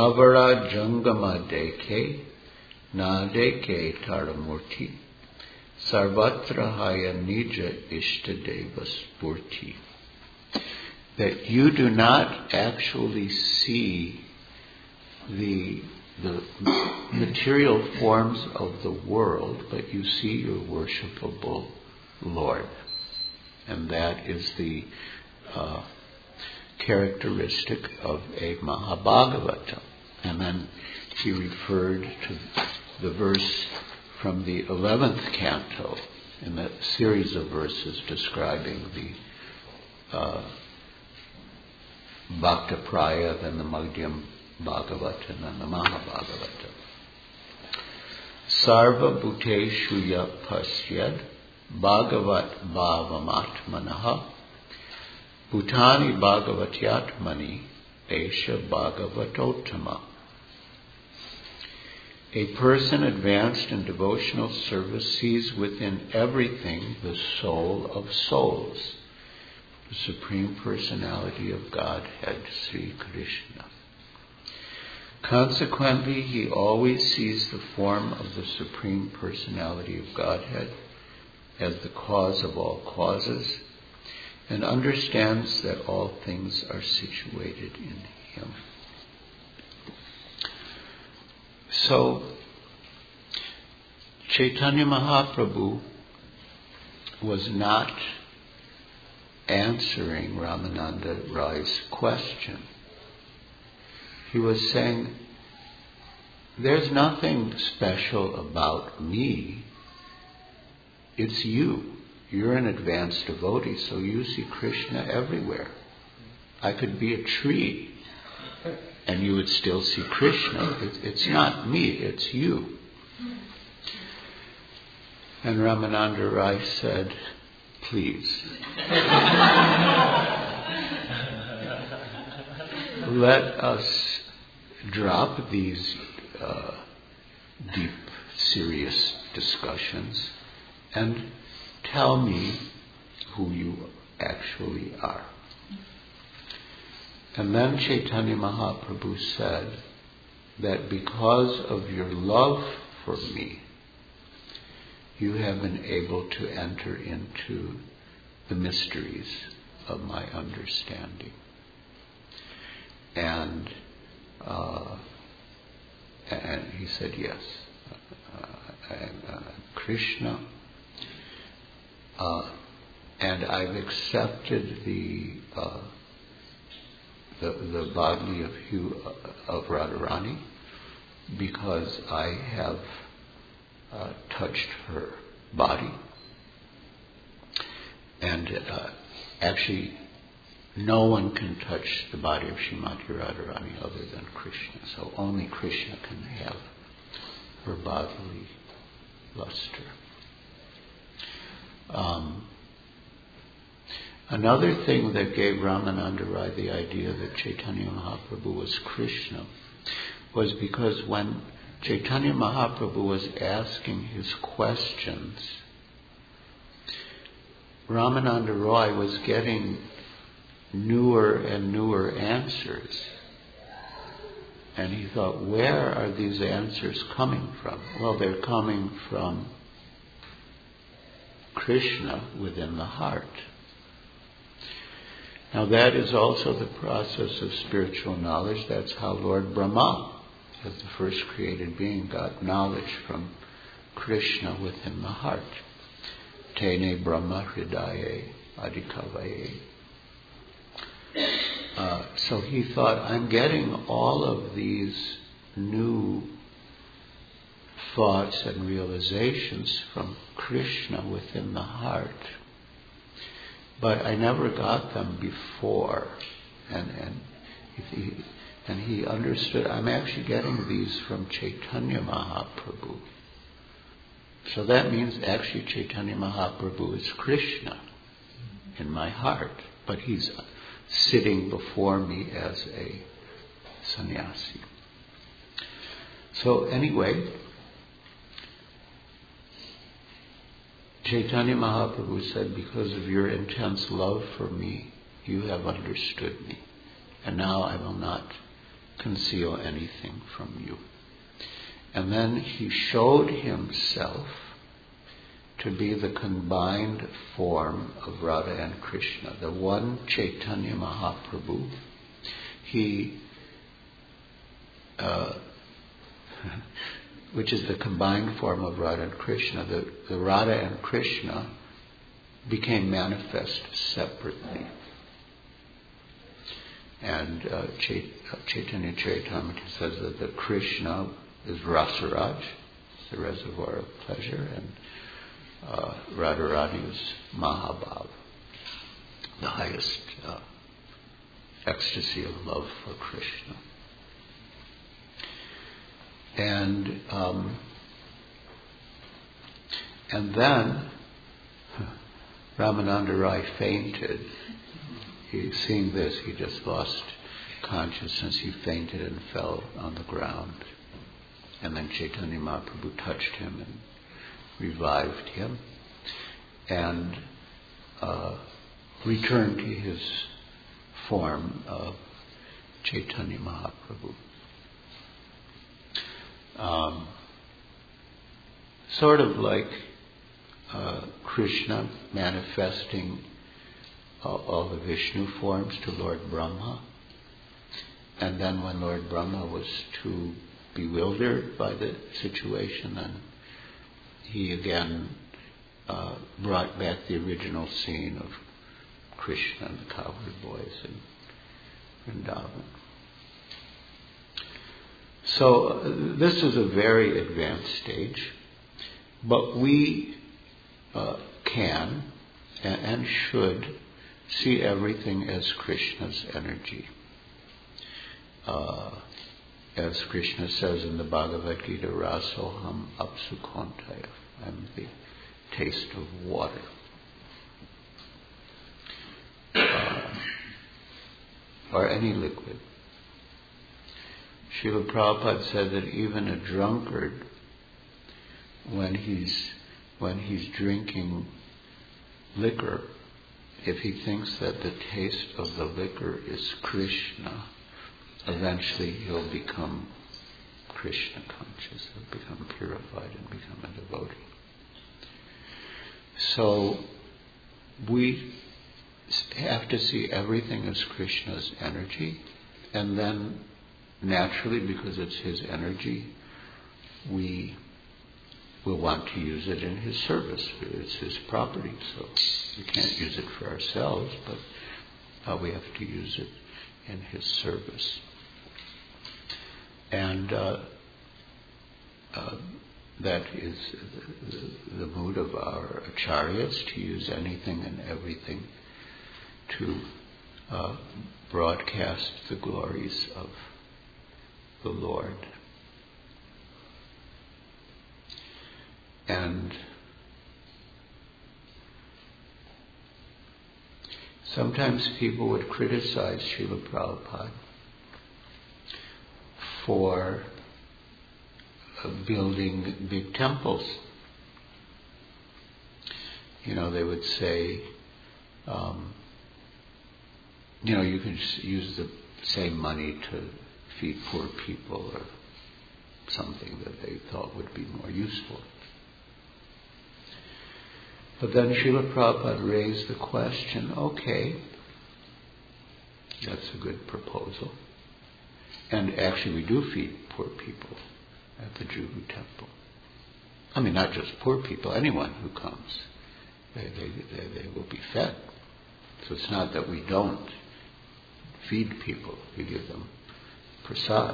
Stavara Jangama Deke, Na Deke Taramurti, Sarvatrahaya Nija Ishtadeva Spurti. That you do not actually see the, the material forms of the world, but you see your worshipable Lord. And that is the uh, characteristic of a Mahabhagavata. And then he referred to the verse from the eleventh canto in that series of verses describing the uh, Bhakta Praya, then the Madhyam Bhagavata, and then the Mahabhagavata. Sarva Bhuteshu Ya Pasyad Bhagavat Bhavamatmanaha Bhutani Bhagavatyatmani Esha Bhagavatottama. A person advanced in devotional service sees within everything the soul of souls, the Supreme Personality of Godhead, Sri Krishna. Consequently, he always sees the form of the Supreme Personality of Godhead as the cause of all causes, and understands that all things are situated in him. So, Chaitanya Mahaprabhu was not answering Ramananda Rai's question. He was saying, there's nothing special about me. It's you. You're an advanced devotee, so you see Krishna everywhere. I could be a tree, and you would still see Krishna. It's, it's not me, it's you. And Ramananda Rai said, please, let us drop these uh, deep, serious discussions and tell me who you actually are. And then Chaitanya Mahaprabhu said that because of your love for me, you have been able to enter into the mysteries of my understanding. And uh, and he said, yes, uh, I, uh, Krishna, uh, and I've accepted the uh, the, the body of Hugh, of Radharani, because I have uh, touched her body, and uh, actually no one can touch the body of Srimati Radharani other than Krishna. So only Krishna can have her bodily luster. Um, another thing that gave Ramananda Rai the idea that Chaitanya Mahaprabhu was Krishna was because when Chaitanya Mahaprabhu was asking his questions, Ramananda Rai was getting newer and newer answers. And he thought, where are these answers coming from? Well, they're coming from Krishna within the heart. Now that is also the process of spiritual knowledge. That's how Lord Brahma, as the first created being, got knowledge from Krishna within the heart. Tene Brahma Hridaye Adhikavaye. Uh, so he thought, I'm getting all of these new thoughts and realizations from Krishna within the heart, but I never got them before. And and he, and he understood, I'm actually getting these from Chaitanya Mahaprabhu. So that means actually Chaitanya Mahaprabhu is Krishna in my heart, but he's sitting before me as a sannyasi. So anyway, Chaitanya Mahaprabhu said, because of your intense love for me, you have understood me, and now I will not conceal anything from you. And then he showed himself to be the combined form of Radha and Krishna. The one Chaitanya Mahaprabhu, he, uh, which is the combined form of Radha and Krishna, the, the Radha and Krishna became manifest separately. And uh, Chait- uh, Chaitanya Charitamrita says that the Krishna is Rasaraj, the reservoir of pleasure, and uh, Radharani is Mahabhav, the highest uh, ecstasy of love for Krishna. And um, and then Ramananda Rai fainted. He, seeing this, he just lost consciousness. He fainted and fell on the ground. And then Chaitanya Mahaprabhu touched him and revived him and uh, returned to his form of Chaitanya Mahaprabhu. Um, sort of like uh, Krishna manifesting all, all the Vishnu forms to Lord Brahma. And then when Lord Brahma was too bewildered by the situation, then he again uh, brought back the original scene of Krishna and the cowherd boys in Vrindavan. So uh, this is a very advanced stage, but we uh, can and, and should see everything as Krishna's energy. Uh, as Krishna says in the Bhagavad Gita, Rasoham Apsukontaya, I'm the taste of water. Uh, or any liquid. Srila Prabhupada said that even a drunkard, when he's when he's drinking liquor, if he thinks that the taste of the liquor is Krishna, eventually he'll become Krishna conscious, he'll become purified and become a devotee. So we have to see everything as Krishna's energy, and then naturally, because it's his energy, we will want to use it in his service. It's his property, so we can't use it for ourselves, but uh, we have to use it in his service. And uh, uh, that is the, the mood of our acharyas, to use anything and everything to uh, broadcast the glories of the Lord. And sometimes people would criticize Srila Prabhupada for uh, building big temples. You know, they would say, um, you know, you can use the same money to feed poor people or something that they thought would be more useful. But then Srila Prabhupada raised the question, okay, that's a good proposal. And actually we do feed poor people at the Juhu temple. I mean, not just poor people, anyone who comes, they, they, they, they will be fed. So it's not that we don't feed people, we give them prasad.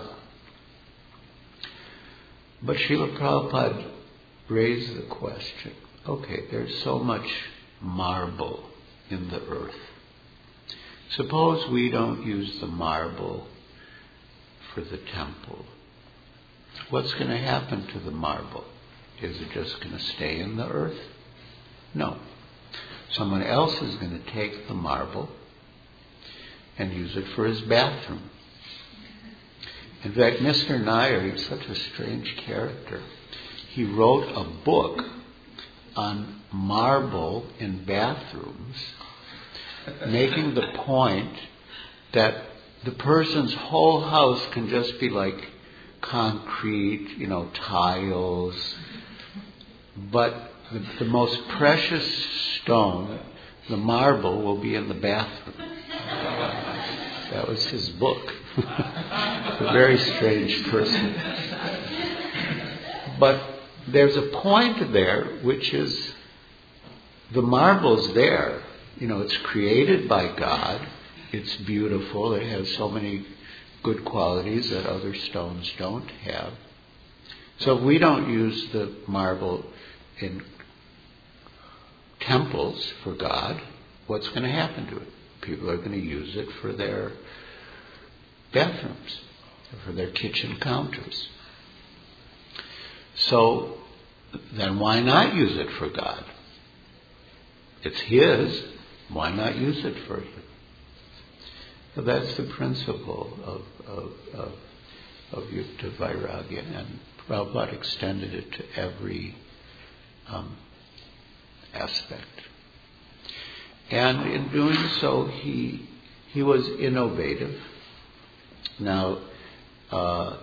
But Srila Prabhupada raised the question, okay, there's so much marble in the earth. Suppose we don't use the marble for the temple. What's going to happen to the marble? Is it just going to stay in the earth? No. Someone else is going to take the marble and use it for his bathroom. In fact, Mister Nair, he's such a strange character. He wrote a book on marble in bathrooms, making the point that the person's whole house can just be like concrete, you know, tiles, but the, the most precious stone, the marble, will be in the bathroom. That was his book. A very strange person. But there's a point there, which is the marble's there. You know, it's created by God. It's beautiful. It has so many good qualities that other stones don't have. So if we don't use the marble in temples for God, what's going to happen to it? People are going to use it for their bathrooms, for their kitchen counters. So then why not use it for God? It's His. Why not use it for Him? So that's the principle of of of, of Yukta Vairagya, and Prabhupada extended it to every um, aspect. And in doing so, he he was innovative. Now, uh,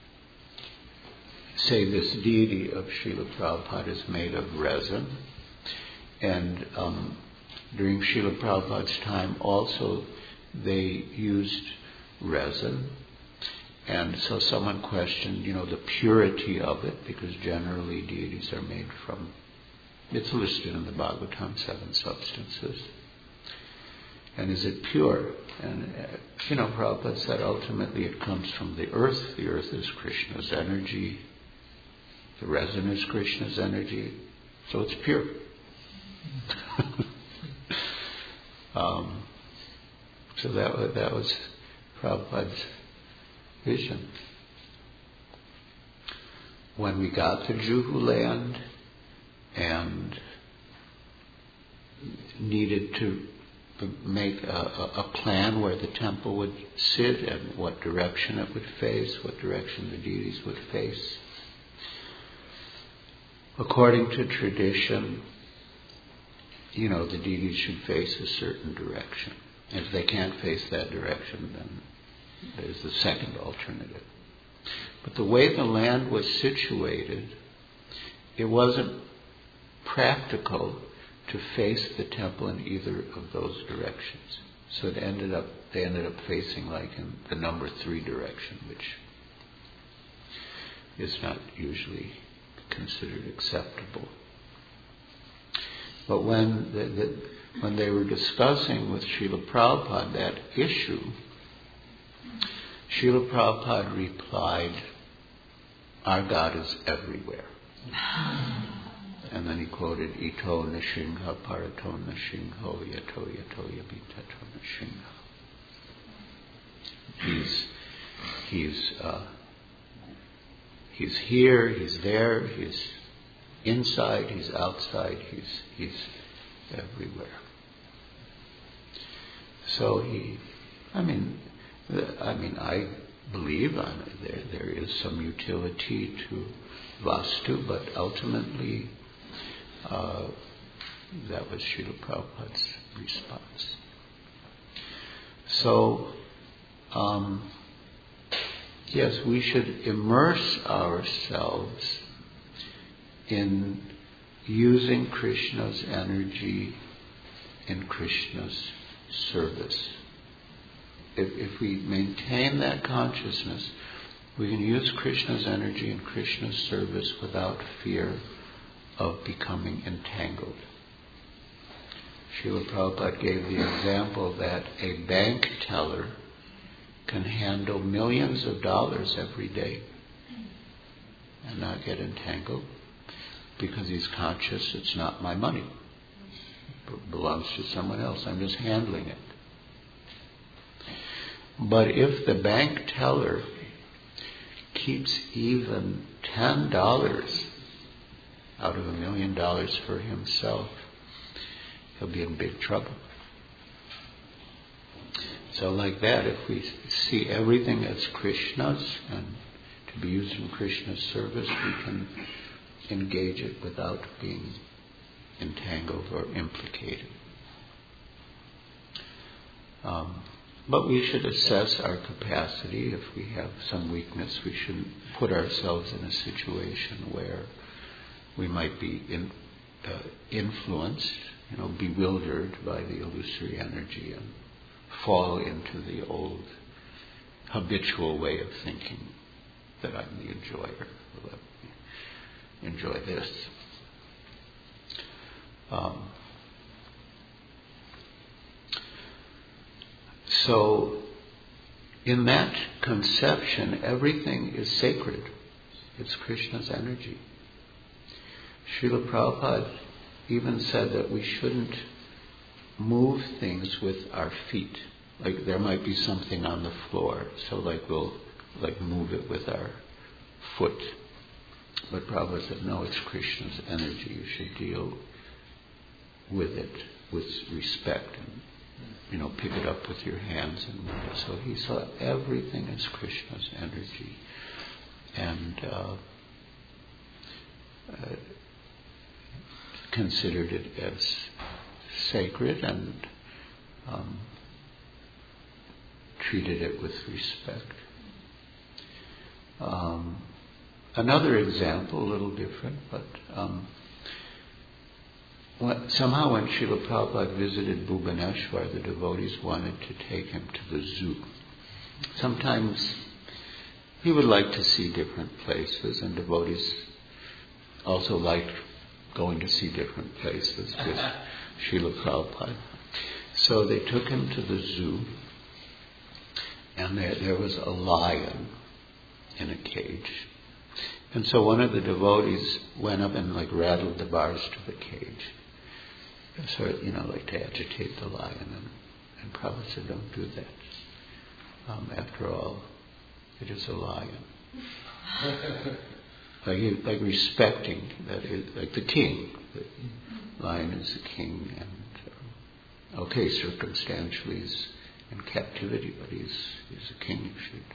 say this deity of Srila Prabhupada is made of resin, and um, during Srila Prabhupada's time also they used resin. And so someone questioned, you know, the purity of it, because generally deities are made from, it's listed in the Bhagavatam, seven substances. And is it pure? And, uh, you know, Prabhupada said ultimately it comes from the earth. The earth is Krishna's energy. The resin is Krishna's energy. So it's pure. um, so that was, that was Prabhupada's vision. When we got to Juhu land and needed to make a, a, a plan where the temple would sit and what direction it would face, what direction the deities would face, according to tradition, you know, the deities should face a certain direction. If they can't face that direction, then there's the second alternative. But the way the land was situated, it wasn't practical to face the temple in either of those directions. So it ended up, they ended up facing like in the number three direction, which is not usually considered acceptable. But when the, the, when they were discussing with Srila Prabhupada that issue, Srila Prabhupada replied, our God is everywhere. And then he quoted, Ito Nishingha Parato Nishingho Yato Yato Yabitato Nishingha. He's, he's, uh, he's here, he's there, he's inside, he's outside, he's, he's everywhere. So he, I mean, I mean, I believe on it. There, there is some utility to Vastu, but ultimately, uh, that was Srila Prabhupada's response. So, um, yes, we should immerse ourselves in using Krishna's energy in Krishna's service. If, if we maintain that consciousness, we can use Krishna's energy in Krishna's service without fear of becoming entangled. Srila Prabhupada gave the example that a bank teller can handle millions of dollars every day and not get entangled because he's conscious it's not my money. It belongs to someone else. I'm just handling it. But if the bank teller keeps even ten dollars out of a million dollars for himself, he'll be in big trouble. So like that, if we see everything as Krishna's and to be used in Krishna's service, we can engage it without being entangled or implicated. Um, But we should assess our capacity. If we have some weakness, we shouldn't put ourselves in a situation where we might be in uh, influenced, you know, bewildered by the illusory energy and fall into the old habitual way of thinking that I'm the enjoyer. Let me enjoy this. Um, so, in that conception, everything is sacred. It's Krishna's energy. Srila Prabhupada even said that we shouldn't move things with our feet. Like there might be something on the floor, so like we'll like move it with our foot. But Prabhupada said, no, it's Krishna's energy. You should deal with it with respect and, you know, pick it up with your hands and move it. So he saw everything as Krishna's energy. And uh, uh, considered it as sacred and um, treated it with respect. Um, another example, a little different, but um, when, somehow when Srila Prabhupada visited Bhubaneswar, the devotees wanted to take him to the zoo. Sometimes he would like to see different places, and devotees also liked going to see different places with Srila Prabhupada. So they took him to the zoo, and there, there was a lion in a cage. And so one of the devotees went up and like rattled the bars to the cage. Sort of, you know, like to agitate the lion. And, and Prabhupada said, don't do that. Um, after all, it is a lion. like, like respecting that, it, like the king. The lion is the king, and uh, okay, circumstantially he's in captivity, but he's he's a king. You should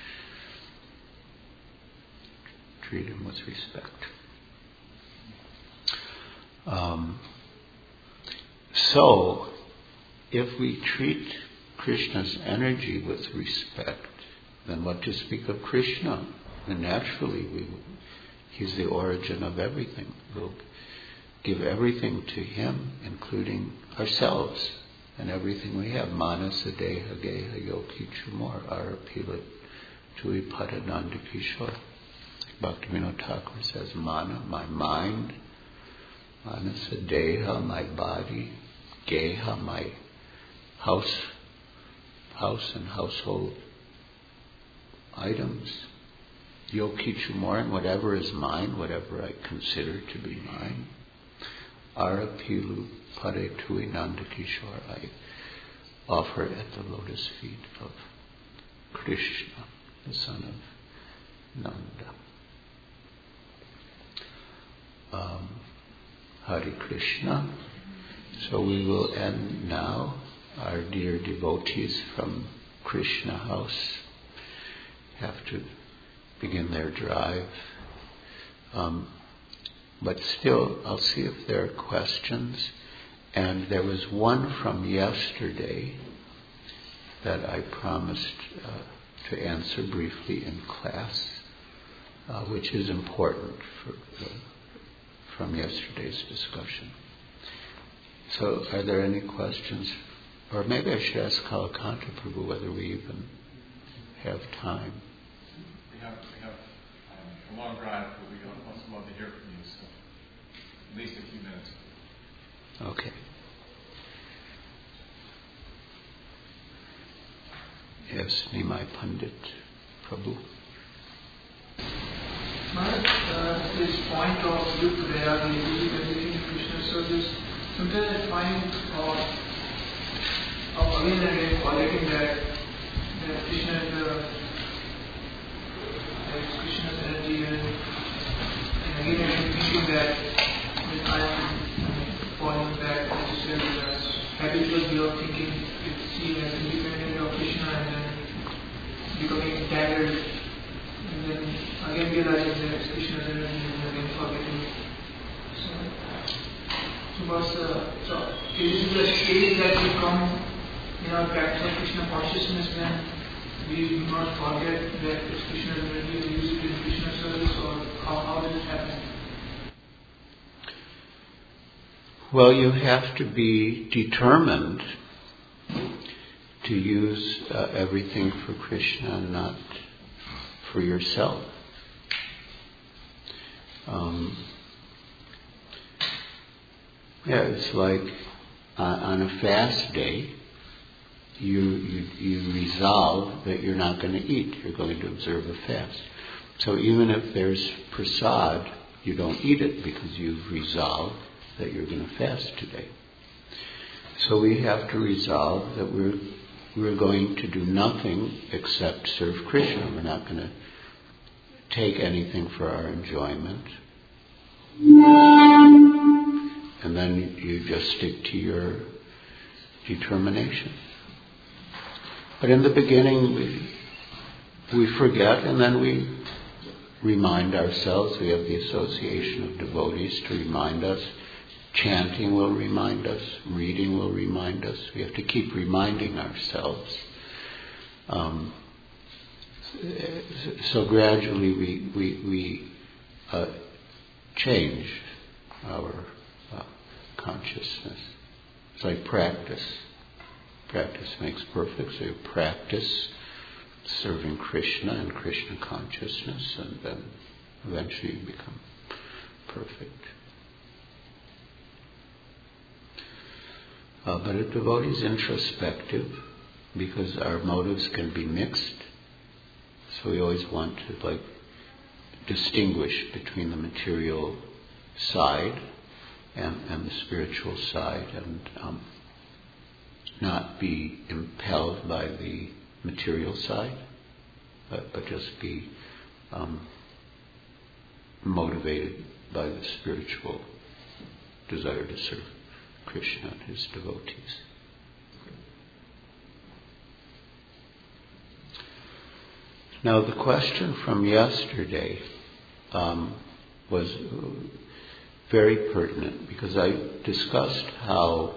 treat him with respect. Um, so, if we treat Krishna's energy with respect, then what to speak of Krishna? And naturally, we, he's the origin of everything. We'll give everything to him, including ourselves and everything we have. Manasa deha geha yoki chumor arapila tui padananda kishore. Bhaktivinoda Thakur says, Mana, my mind, Manasa deha, my body, geha, my house, house and household items, yoki chumor, and whatever is mine, whatever I consider to be mine, arapilu pare tui nanda kishore, I offer at the lotus feet of Krishna, the son of Nanda. Um, Hare Krishna. So we will end now. Our dear devotees from Krishna House have to begin their drive. Um, but still, I'll see if there are questions. And there was one from yesterday that I promised uh, to answer briefly in class, uh, which is important for uh, from yesterday's discussion. So, are there any questions? Or maybe I should ask Kalakanta Prabhu whether we even have time. We have, we have um, a long drive, but we don't also love to hear from you, so at least a few minutes. Okay. Yes, Nimai Pandit Prabhu. Maharaj, uh, this point of Yuk Raya, we leave everything in Krishna service. Sometimes I find uh, of again and again quality that, that Krishna is the that Krishna's energy, and, and again and again thinking that when I am falling back, as you said, as habitual way of thinking, it's seen as independent of Krishna and then becoming entangled. And then again realizing that it's Krishna's energy and again forgetting. So, so, was, uh, so this is the stage that we come in our practice of Krishna consciousness when we do not forget that it's Krishna's energy and use it in Krishna's service, or how, how does it happen? Well, you have to be determined to use uh, everything for Krishna and not for yourself. Um, yeah, it's like uh, on a fast day, you, you you resolve that you're not going to eat. You're going to observe a fast. So even if there's prasad, you don't eat it because you've resolved that you're going to fast today. So we have to resolve that we're we're going to do nothing except serve Krishna. We're not going to take anything for our enjoyment. And then you just stick to your determination. But in the beginning, we, we forget, and then we remind ourselves. We have the association of devotees to remind us. Chanting will remind us. Reading will remind us. We have to keep reminding ourselves. Um, so gradually we we, we uh, change our uh, consciousness. It's like practice. Practice makes perfect. So you practice serving Krishna and Krishna consciousness, and then eventually you become perfect. Uh, but a devotee is introspective because our motives can be mixed. So we always want to like distinguish between the material side and, and the spiritual side, and um, not be impelled by the material side, but, but just be um, motivated by the spiritual desire to serve Krishna and his devotees. Now the question from yesterday um, was very pertinent because I discussed how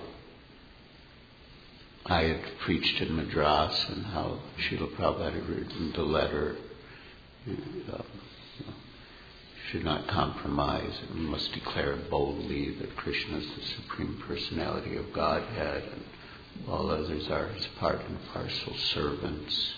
I had preached in Madras and how Srila Prabhupada had written the letter, uh, you know, should not compromise and must declare boldly that Krishna is the Supreme Personality of Godhead and all others are his part and parcel servants.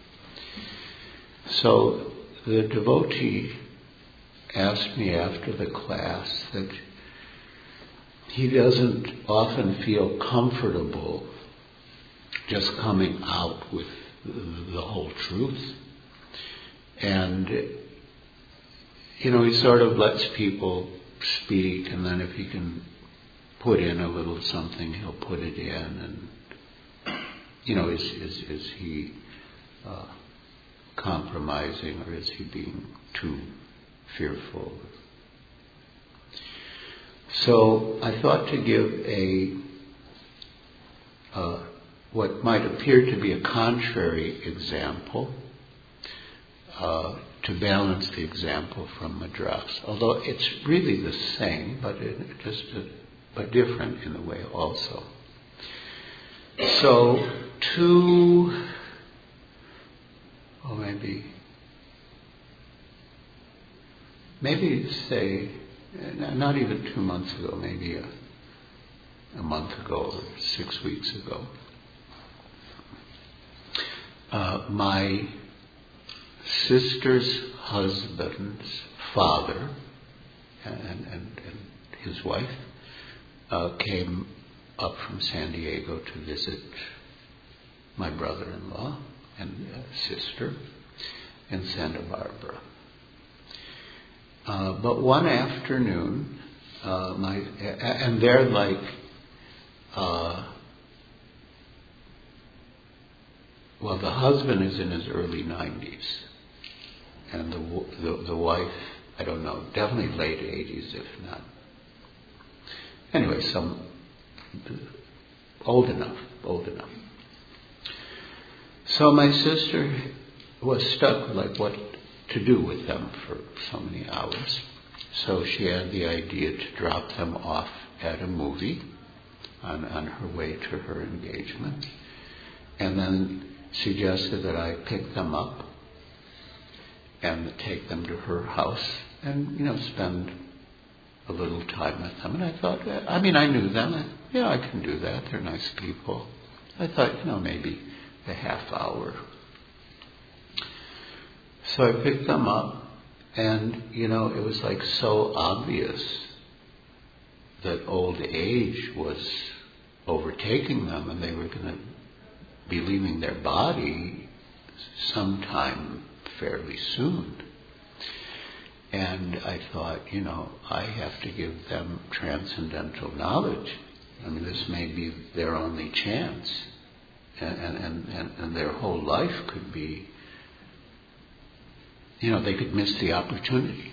So the devotee asked me after the class that he doesn't often feel comfortable just coming out with the whole truth. And, you know, he sort of lets people speak, and then if he can put in a little something, he'll put it in. And, you know, is, is, is he uh, compromising, or is he being too fearful? So I thought to give a uh, what might appear to be a contrary example uh, to balance the example from Madras. Although it's really the same, but it, just a, but different in a way also. So two, or maybe, maybe say, not even two months ago, maybe a, a month ago or six weeks ago, uh, my sister's husband's father and, and, and his wife uh, came up from San Diego to visit my brother-in-law and uh, sister in Santa Barbara. Uh, but one afternoon, uh, my and they're like, uh, well, the husband is in his early nineties, and the, the the wife, I don't know, definitely late eighties, if not. Anyway, some old enough, old enough. So my sister was stuck with like what to do with them for so many hours. So she had the idea to drop them off at a movie on, on her way to her engagement, and then suggested that I pick them up and take them to her house and, you know, spend a little time with them. And I thought, I mean, I knew them. I, yeah, I can do that. They're nice people. I thought, you know, maybe a half hour. So I picked them up, and, you know, it was like so obvious that old age was overtaking them, and they were going to be leaving their body sometime fairly soon. And I thought, you know, I have to give them transcendental knowledge. I mean, this may be their only chance. And, and, and, and their whole life could be, you know, they could miss the opportunity.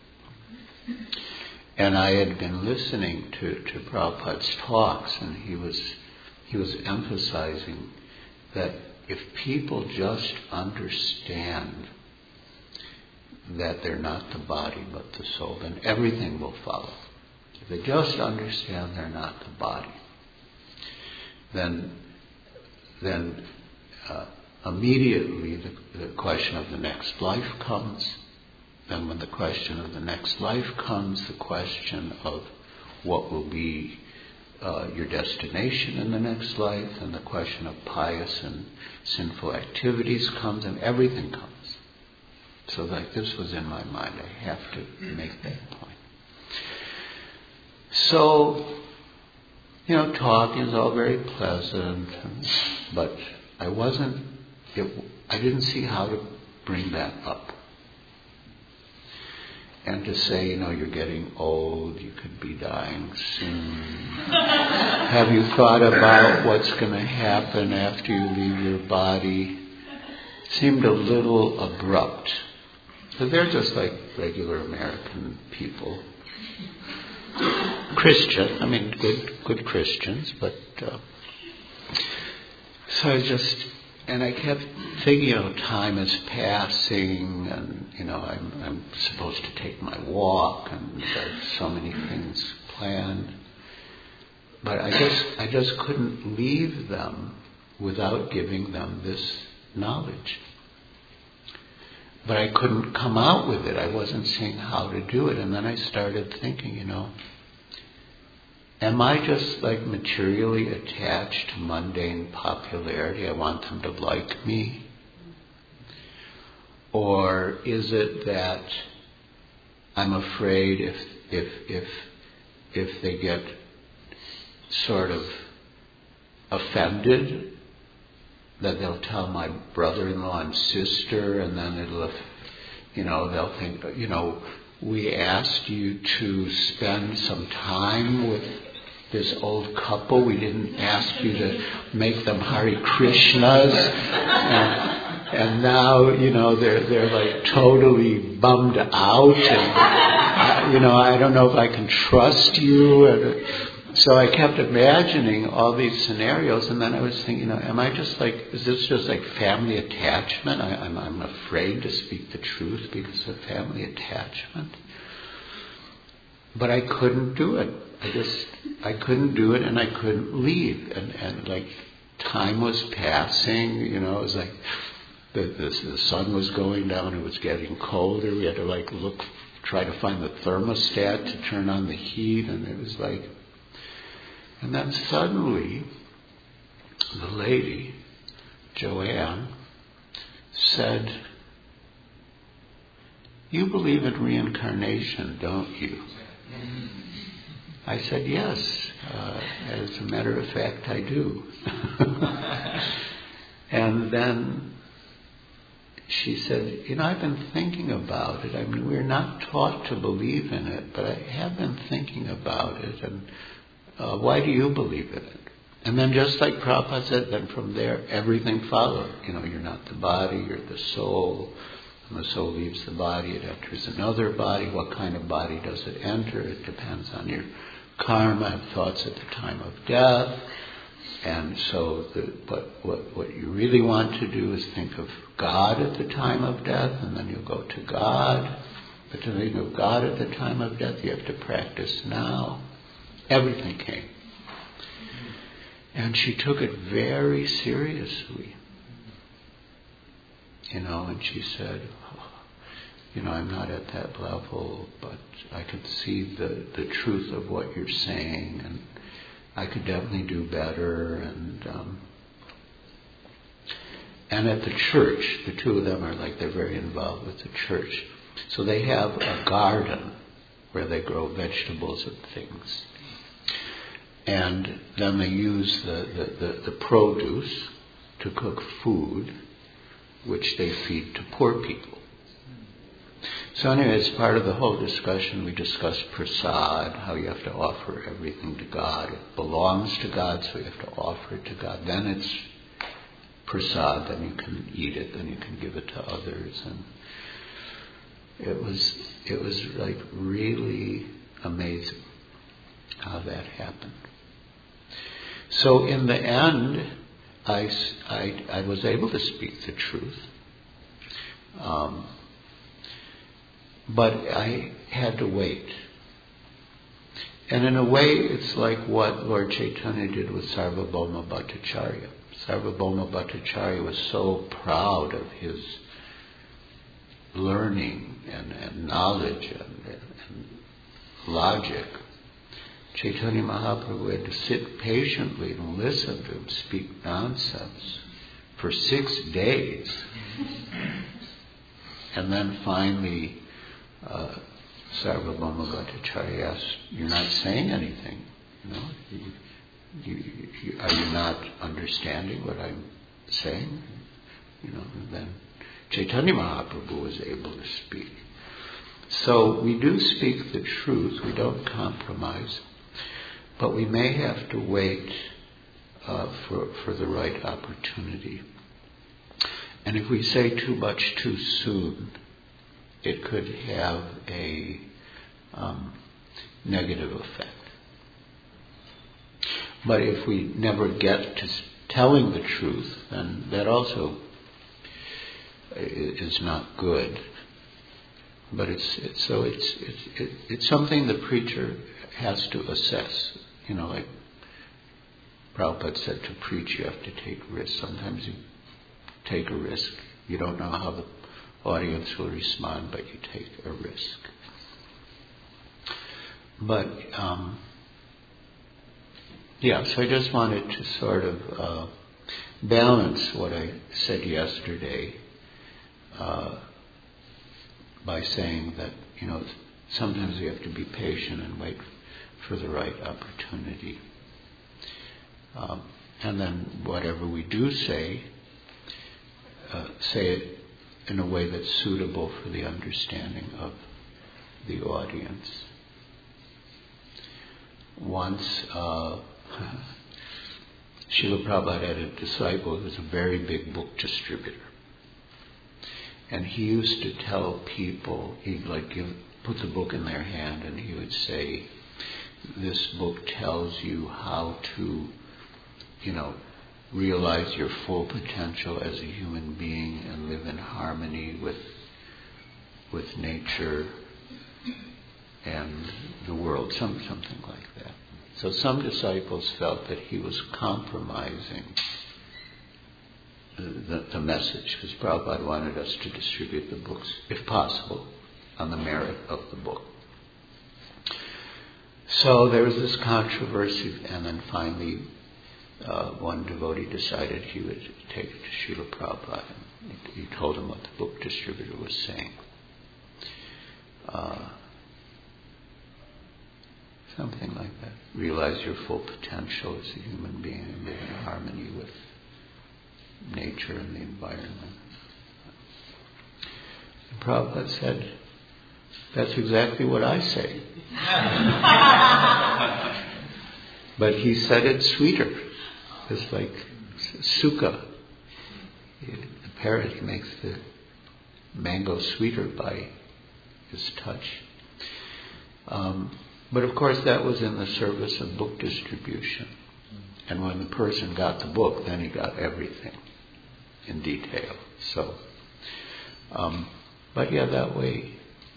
And I had been listening to, to Prabhupada's talks, and he was he was emphasizing that if people just understand that they're not the body but the soul, then everything will follow. If they just understand they're not the body, then then uh, immediately the, the question of the next life comes. Then when the question of the next life comes, the question of what will be uh, your destination in the next life, and the question of pious and sinful activities comes, and everything comes. So like this was in my mind, I have to make that point. So, you know, talking is all very pleasant, but I wasn't, it, I didn't see how to bring that up. And to say, you know, you're getting old, you could be dying soon. Have you thought about what's going to happen after you leave your body? Seemed a little abrupt. So they're just like regular American people. Christian, I mean, good good Christians, but... Uh, so I just... And I kept thinking, you know, time is passing, and, you know, I'm, I'm supposed to take my walk, and there's so many things planned. But I just, I just couldn't leave them without giving them this knowledge. But I couldn't come out with it. I wasn't seeing how to do it. And then I started thinking, you know, am I just like materially attached to mundane popularity? I want them to like me. Or is it that I'm afraid if if if if they get sort of offended, that they'll tell my brother-in-law and sister, and then it'll, you know, they'll think, you know, we asked you to spend some time with this old couple. We didn't ask you to make them Hare Krishnas, and, and now, you know, they're they're like totally bummed out, and uh, you know, I don't know if I can trust you. And so I kept imagining all these scenarios, and then I was thinking, you know, am I just like, is this just like family attachment? I, I'm I'm afraid to speak the truth because of family attachment. But I couldn't do it. I just, I couldn't do it, and I couldn't leave. And, and like, time was passing, you know, it was like, the, the, the sun was going down, it was getting colder, we had to like look, try to find the thermostat to turn on the heat, and it was like, and then suddenly, the lady, Joanne, said, "You believe in reincarnation, don't you?" I said, "Yes, uh, as a matter of fact, I do." And then she said, "You know, I've been thinking about it. I mean, we're not taught to believe in it, but I have been thinking about it, and uh, why do you believe in it?" And then just like Prabhupada said, then from there, everything followed. You know, you're not the body, you're the soul. When the soul leaves the body, it enters another body. What kind of body does it enter? It depends on your karma and thoughts at the time of death. And so the, what, what, what you really want to do is think of God at the time of death, and then you'll go to God. But to think of God at the time of death, you have to practice now. Everything came. And she took it very seriously. You know, and she said, oh, you know, I'm not at that level, but I could see the, the truth of what you're saying, and I could definitely do better. And um, and at the church, the two of them are like, they're very involved with the church. So they have a garden where they grow vegetables and things. And then they use the, the, the, the produce to cook food, which they feed to poor people. So anyway, as part of the whole discussion, we discussed prasad, how you have to offer everything to God. It belongs to God, so you have to offer it to God. Then it's prasad, then you can eat it, then you can give it to others. And it was, it was like really amazing how that happened. So in the end, I, I, I was able to speak the truth. Um, but I had to wait. And in a way, it's like what Lord Chaitanya did with Sarvabhauma Bhattacharya. Sarvabhauma Bhattacharya was so proud of his learning and, and knowledge and, and logic. Chaitanya Mahaprabhu had to sit patiently and listen to him speak nonsense for six days. And then finally, uh, Sarvabhauma Bhattacharya asked, "You're not saying anything, you know? You, you, you, are you not understanding what I'm saying?" You know, and then Chaitanya Mahaprabhu was able to speak. So we do speak the truth, we don't compromise, but we may have to wait uh, for, for the right opportunity. And if we say too much too soon, it could have a um, negative effect. But if we never get to telling the truth, then that also is not good. But it's, it's so it's it's it, it's something the preacher has to assess. You know, like Prabhupada said, to preach you have to take risks. Sometimes you take a risk. You don't know how the audience will respond, but you take a risk. But um, yeah, so I just wanted to sort of uh, balance what I said yesterday uh, by saying that, you know, sometimes we have to be patient and wait for the right opportunity. Um, and then whatever we do say, uh, say it in a way that's suitable for the understanding of the audience. Once, uh, Srila Prabhupada had a disciple who was a very big book distributor. And he used to tell people, he'd like give, put the book in their hand and he would say, "This book tells you how to, you know, realize your full potential as a human being and live in harmony with with nature and the world," some something like that. So some disciples felt that he was compromising the, the message, because Prabhupada wanted us to distribute the books, if possible, on the merit of the book. So there was this controversy, and then finally uh, one devotee decided he would take it to Srila Prabhupada. And he told him what the book distributor was saying. Uh, something like that. Realize your full potential as a human being and live in harmony with nature and the environment. And Prabhupada said, "That's exactly what I say." But he said it sweeter. It's like sukha. The parrot, he makes the mango sweeter by his touch. Um, but of course that was in the service of book distribution. And when the person got the book, then he got everything in detail. So, um, but yeah, that way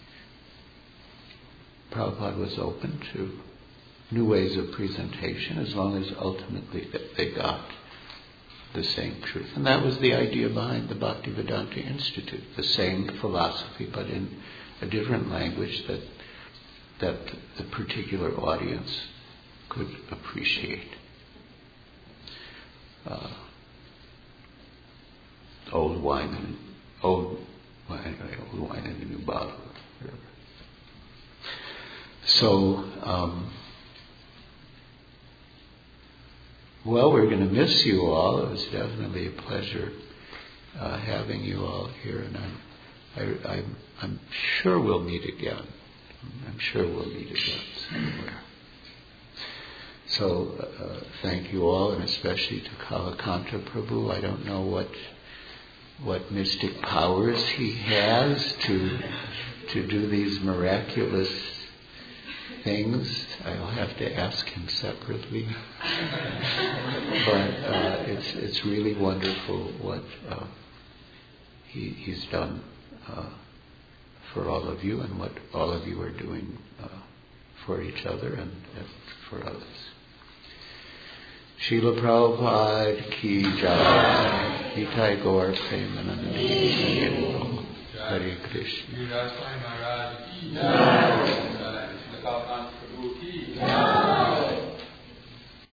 Prabhupada was open to new ways of presentation, as long as ultimately that they got the same truth. And that was the idea behind the Bhaktivedanta Institute, the same philosophy but in a different language that that the particular audience could appreciate. Uh, old wine and old wine, old wine in a new bottle. Whatever. So, um, well, we're going to miss you all. It was definitely a pleasure uh, having you all here, and I'm, I, I'm, I'm sure we'll meet again. I'm sure we'll meet again somewhere. So, uh, thank you all, and especially to Kalakanta Prabhu. I don't know what what mystic powers he has to to do these miraculous things. I'll have to ask him separately. But uh, it's it's really wonderful what uh, he he's done uh, for all of you, and what all of you are doing uh, for each other and, and for others. Srila Prabhupada ki jai, Nitai Gaur Premanande, Hare Krishna.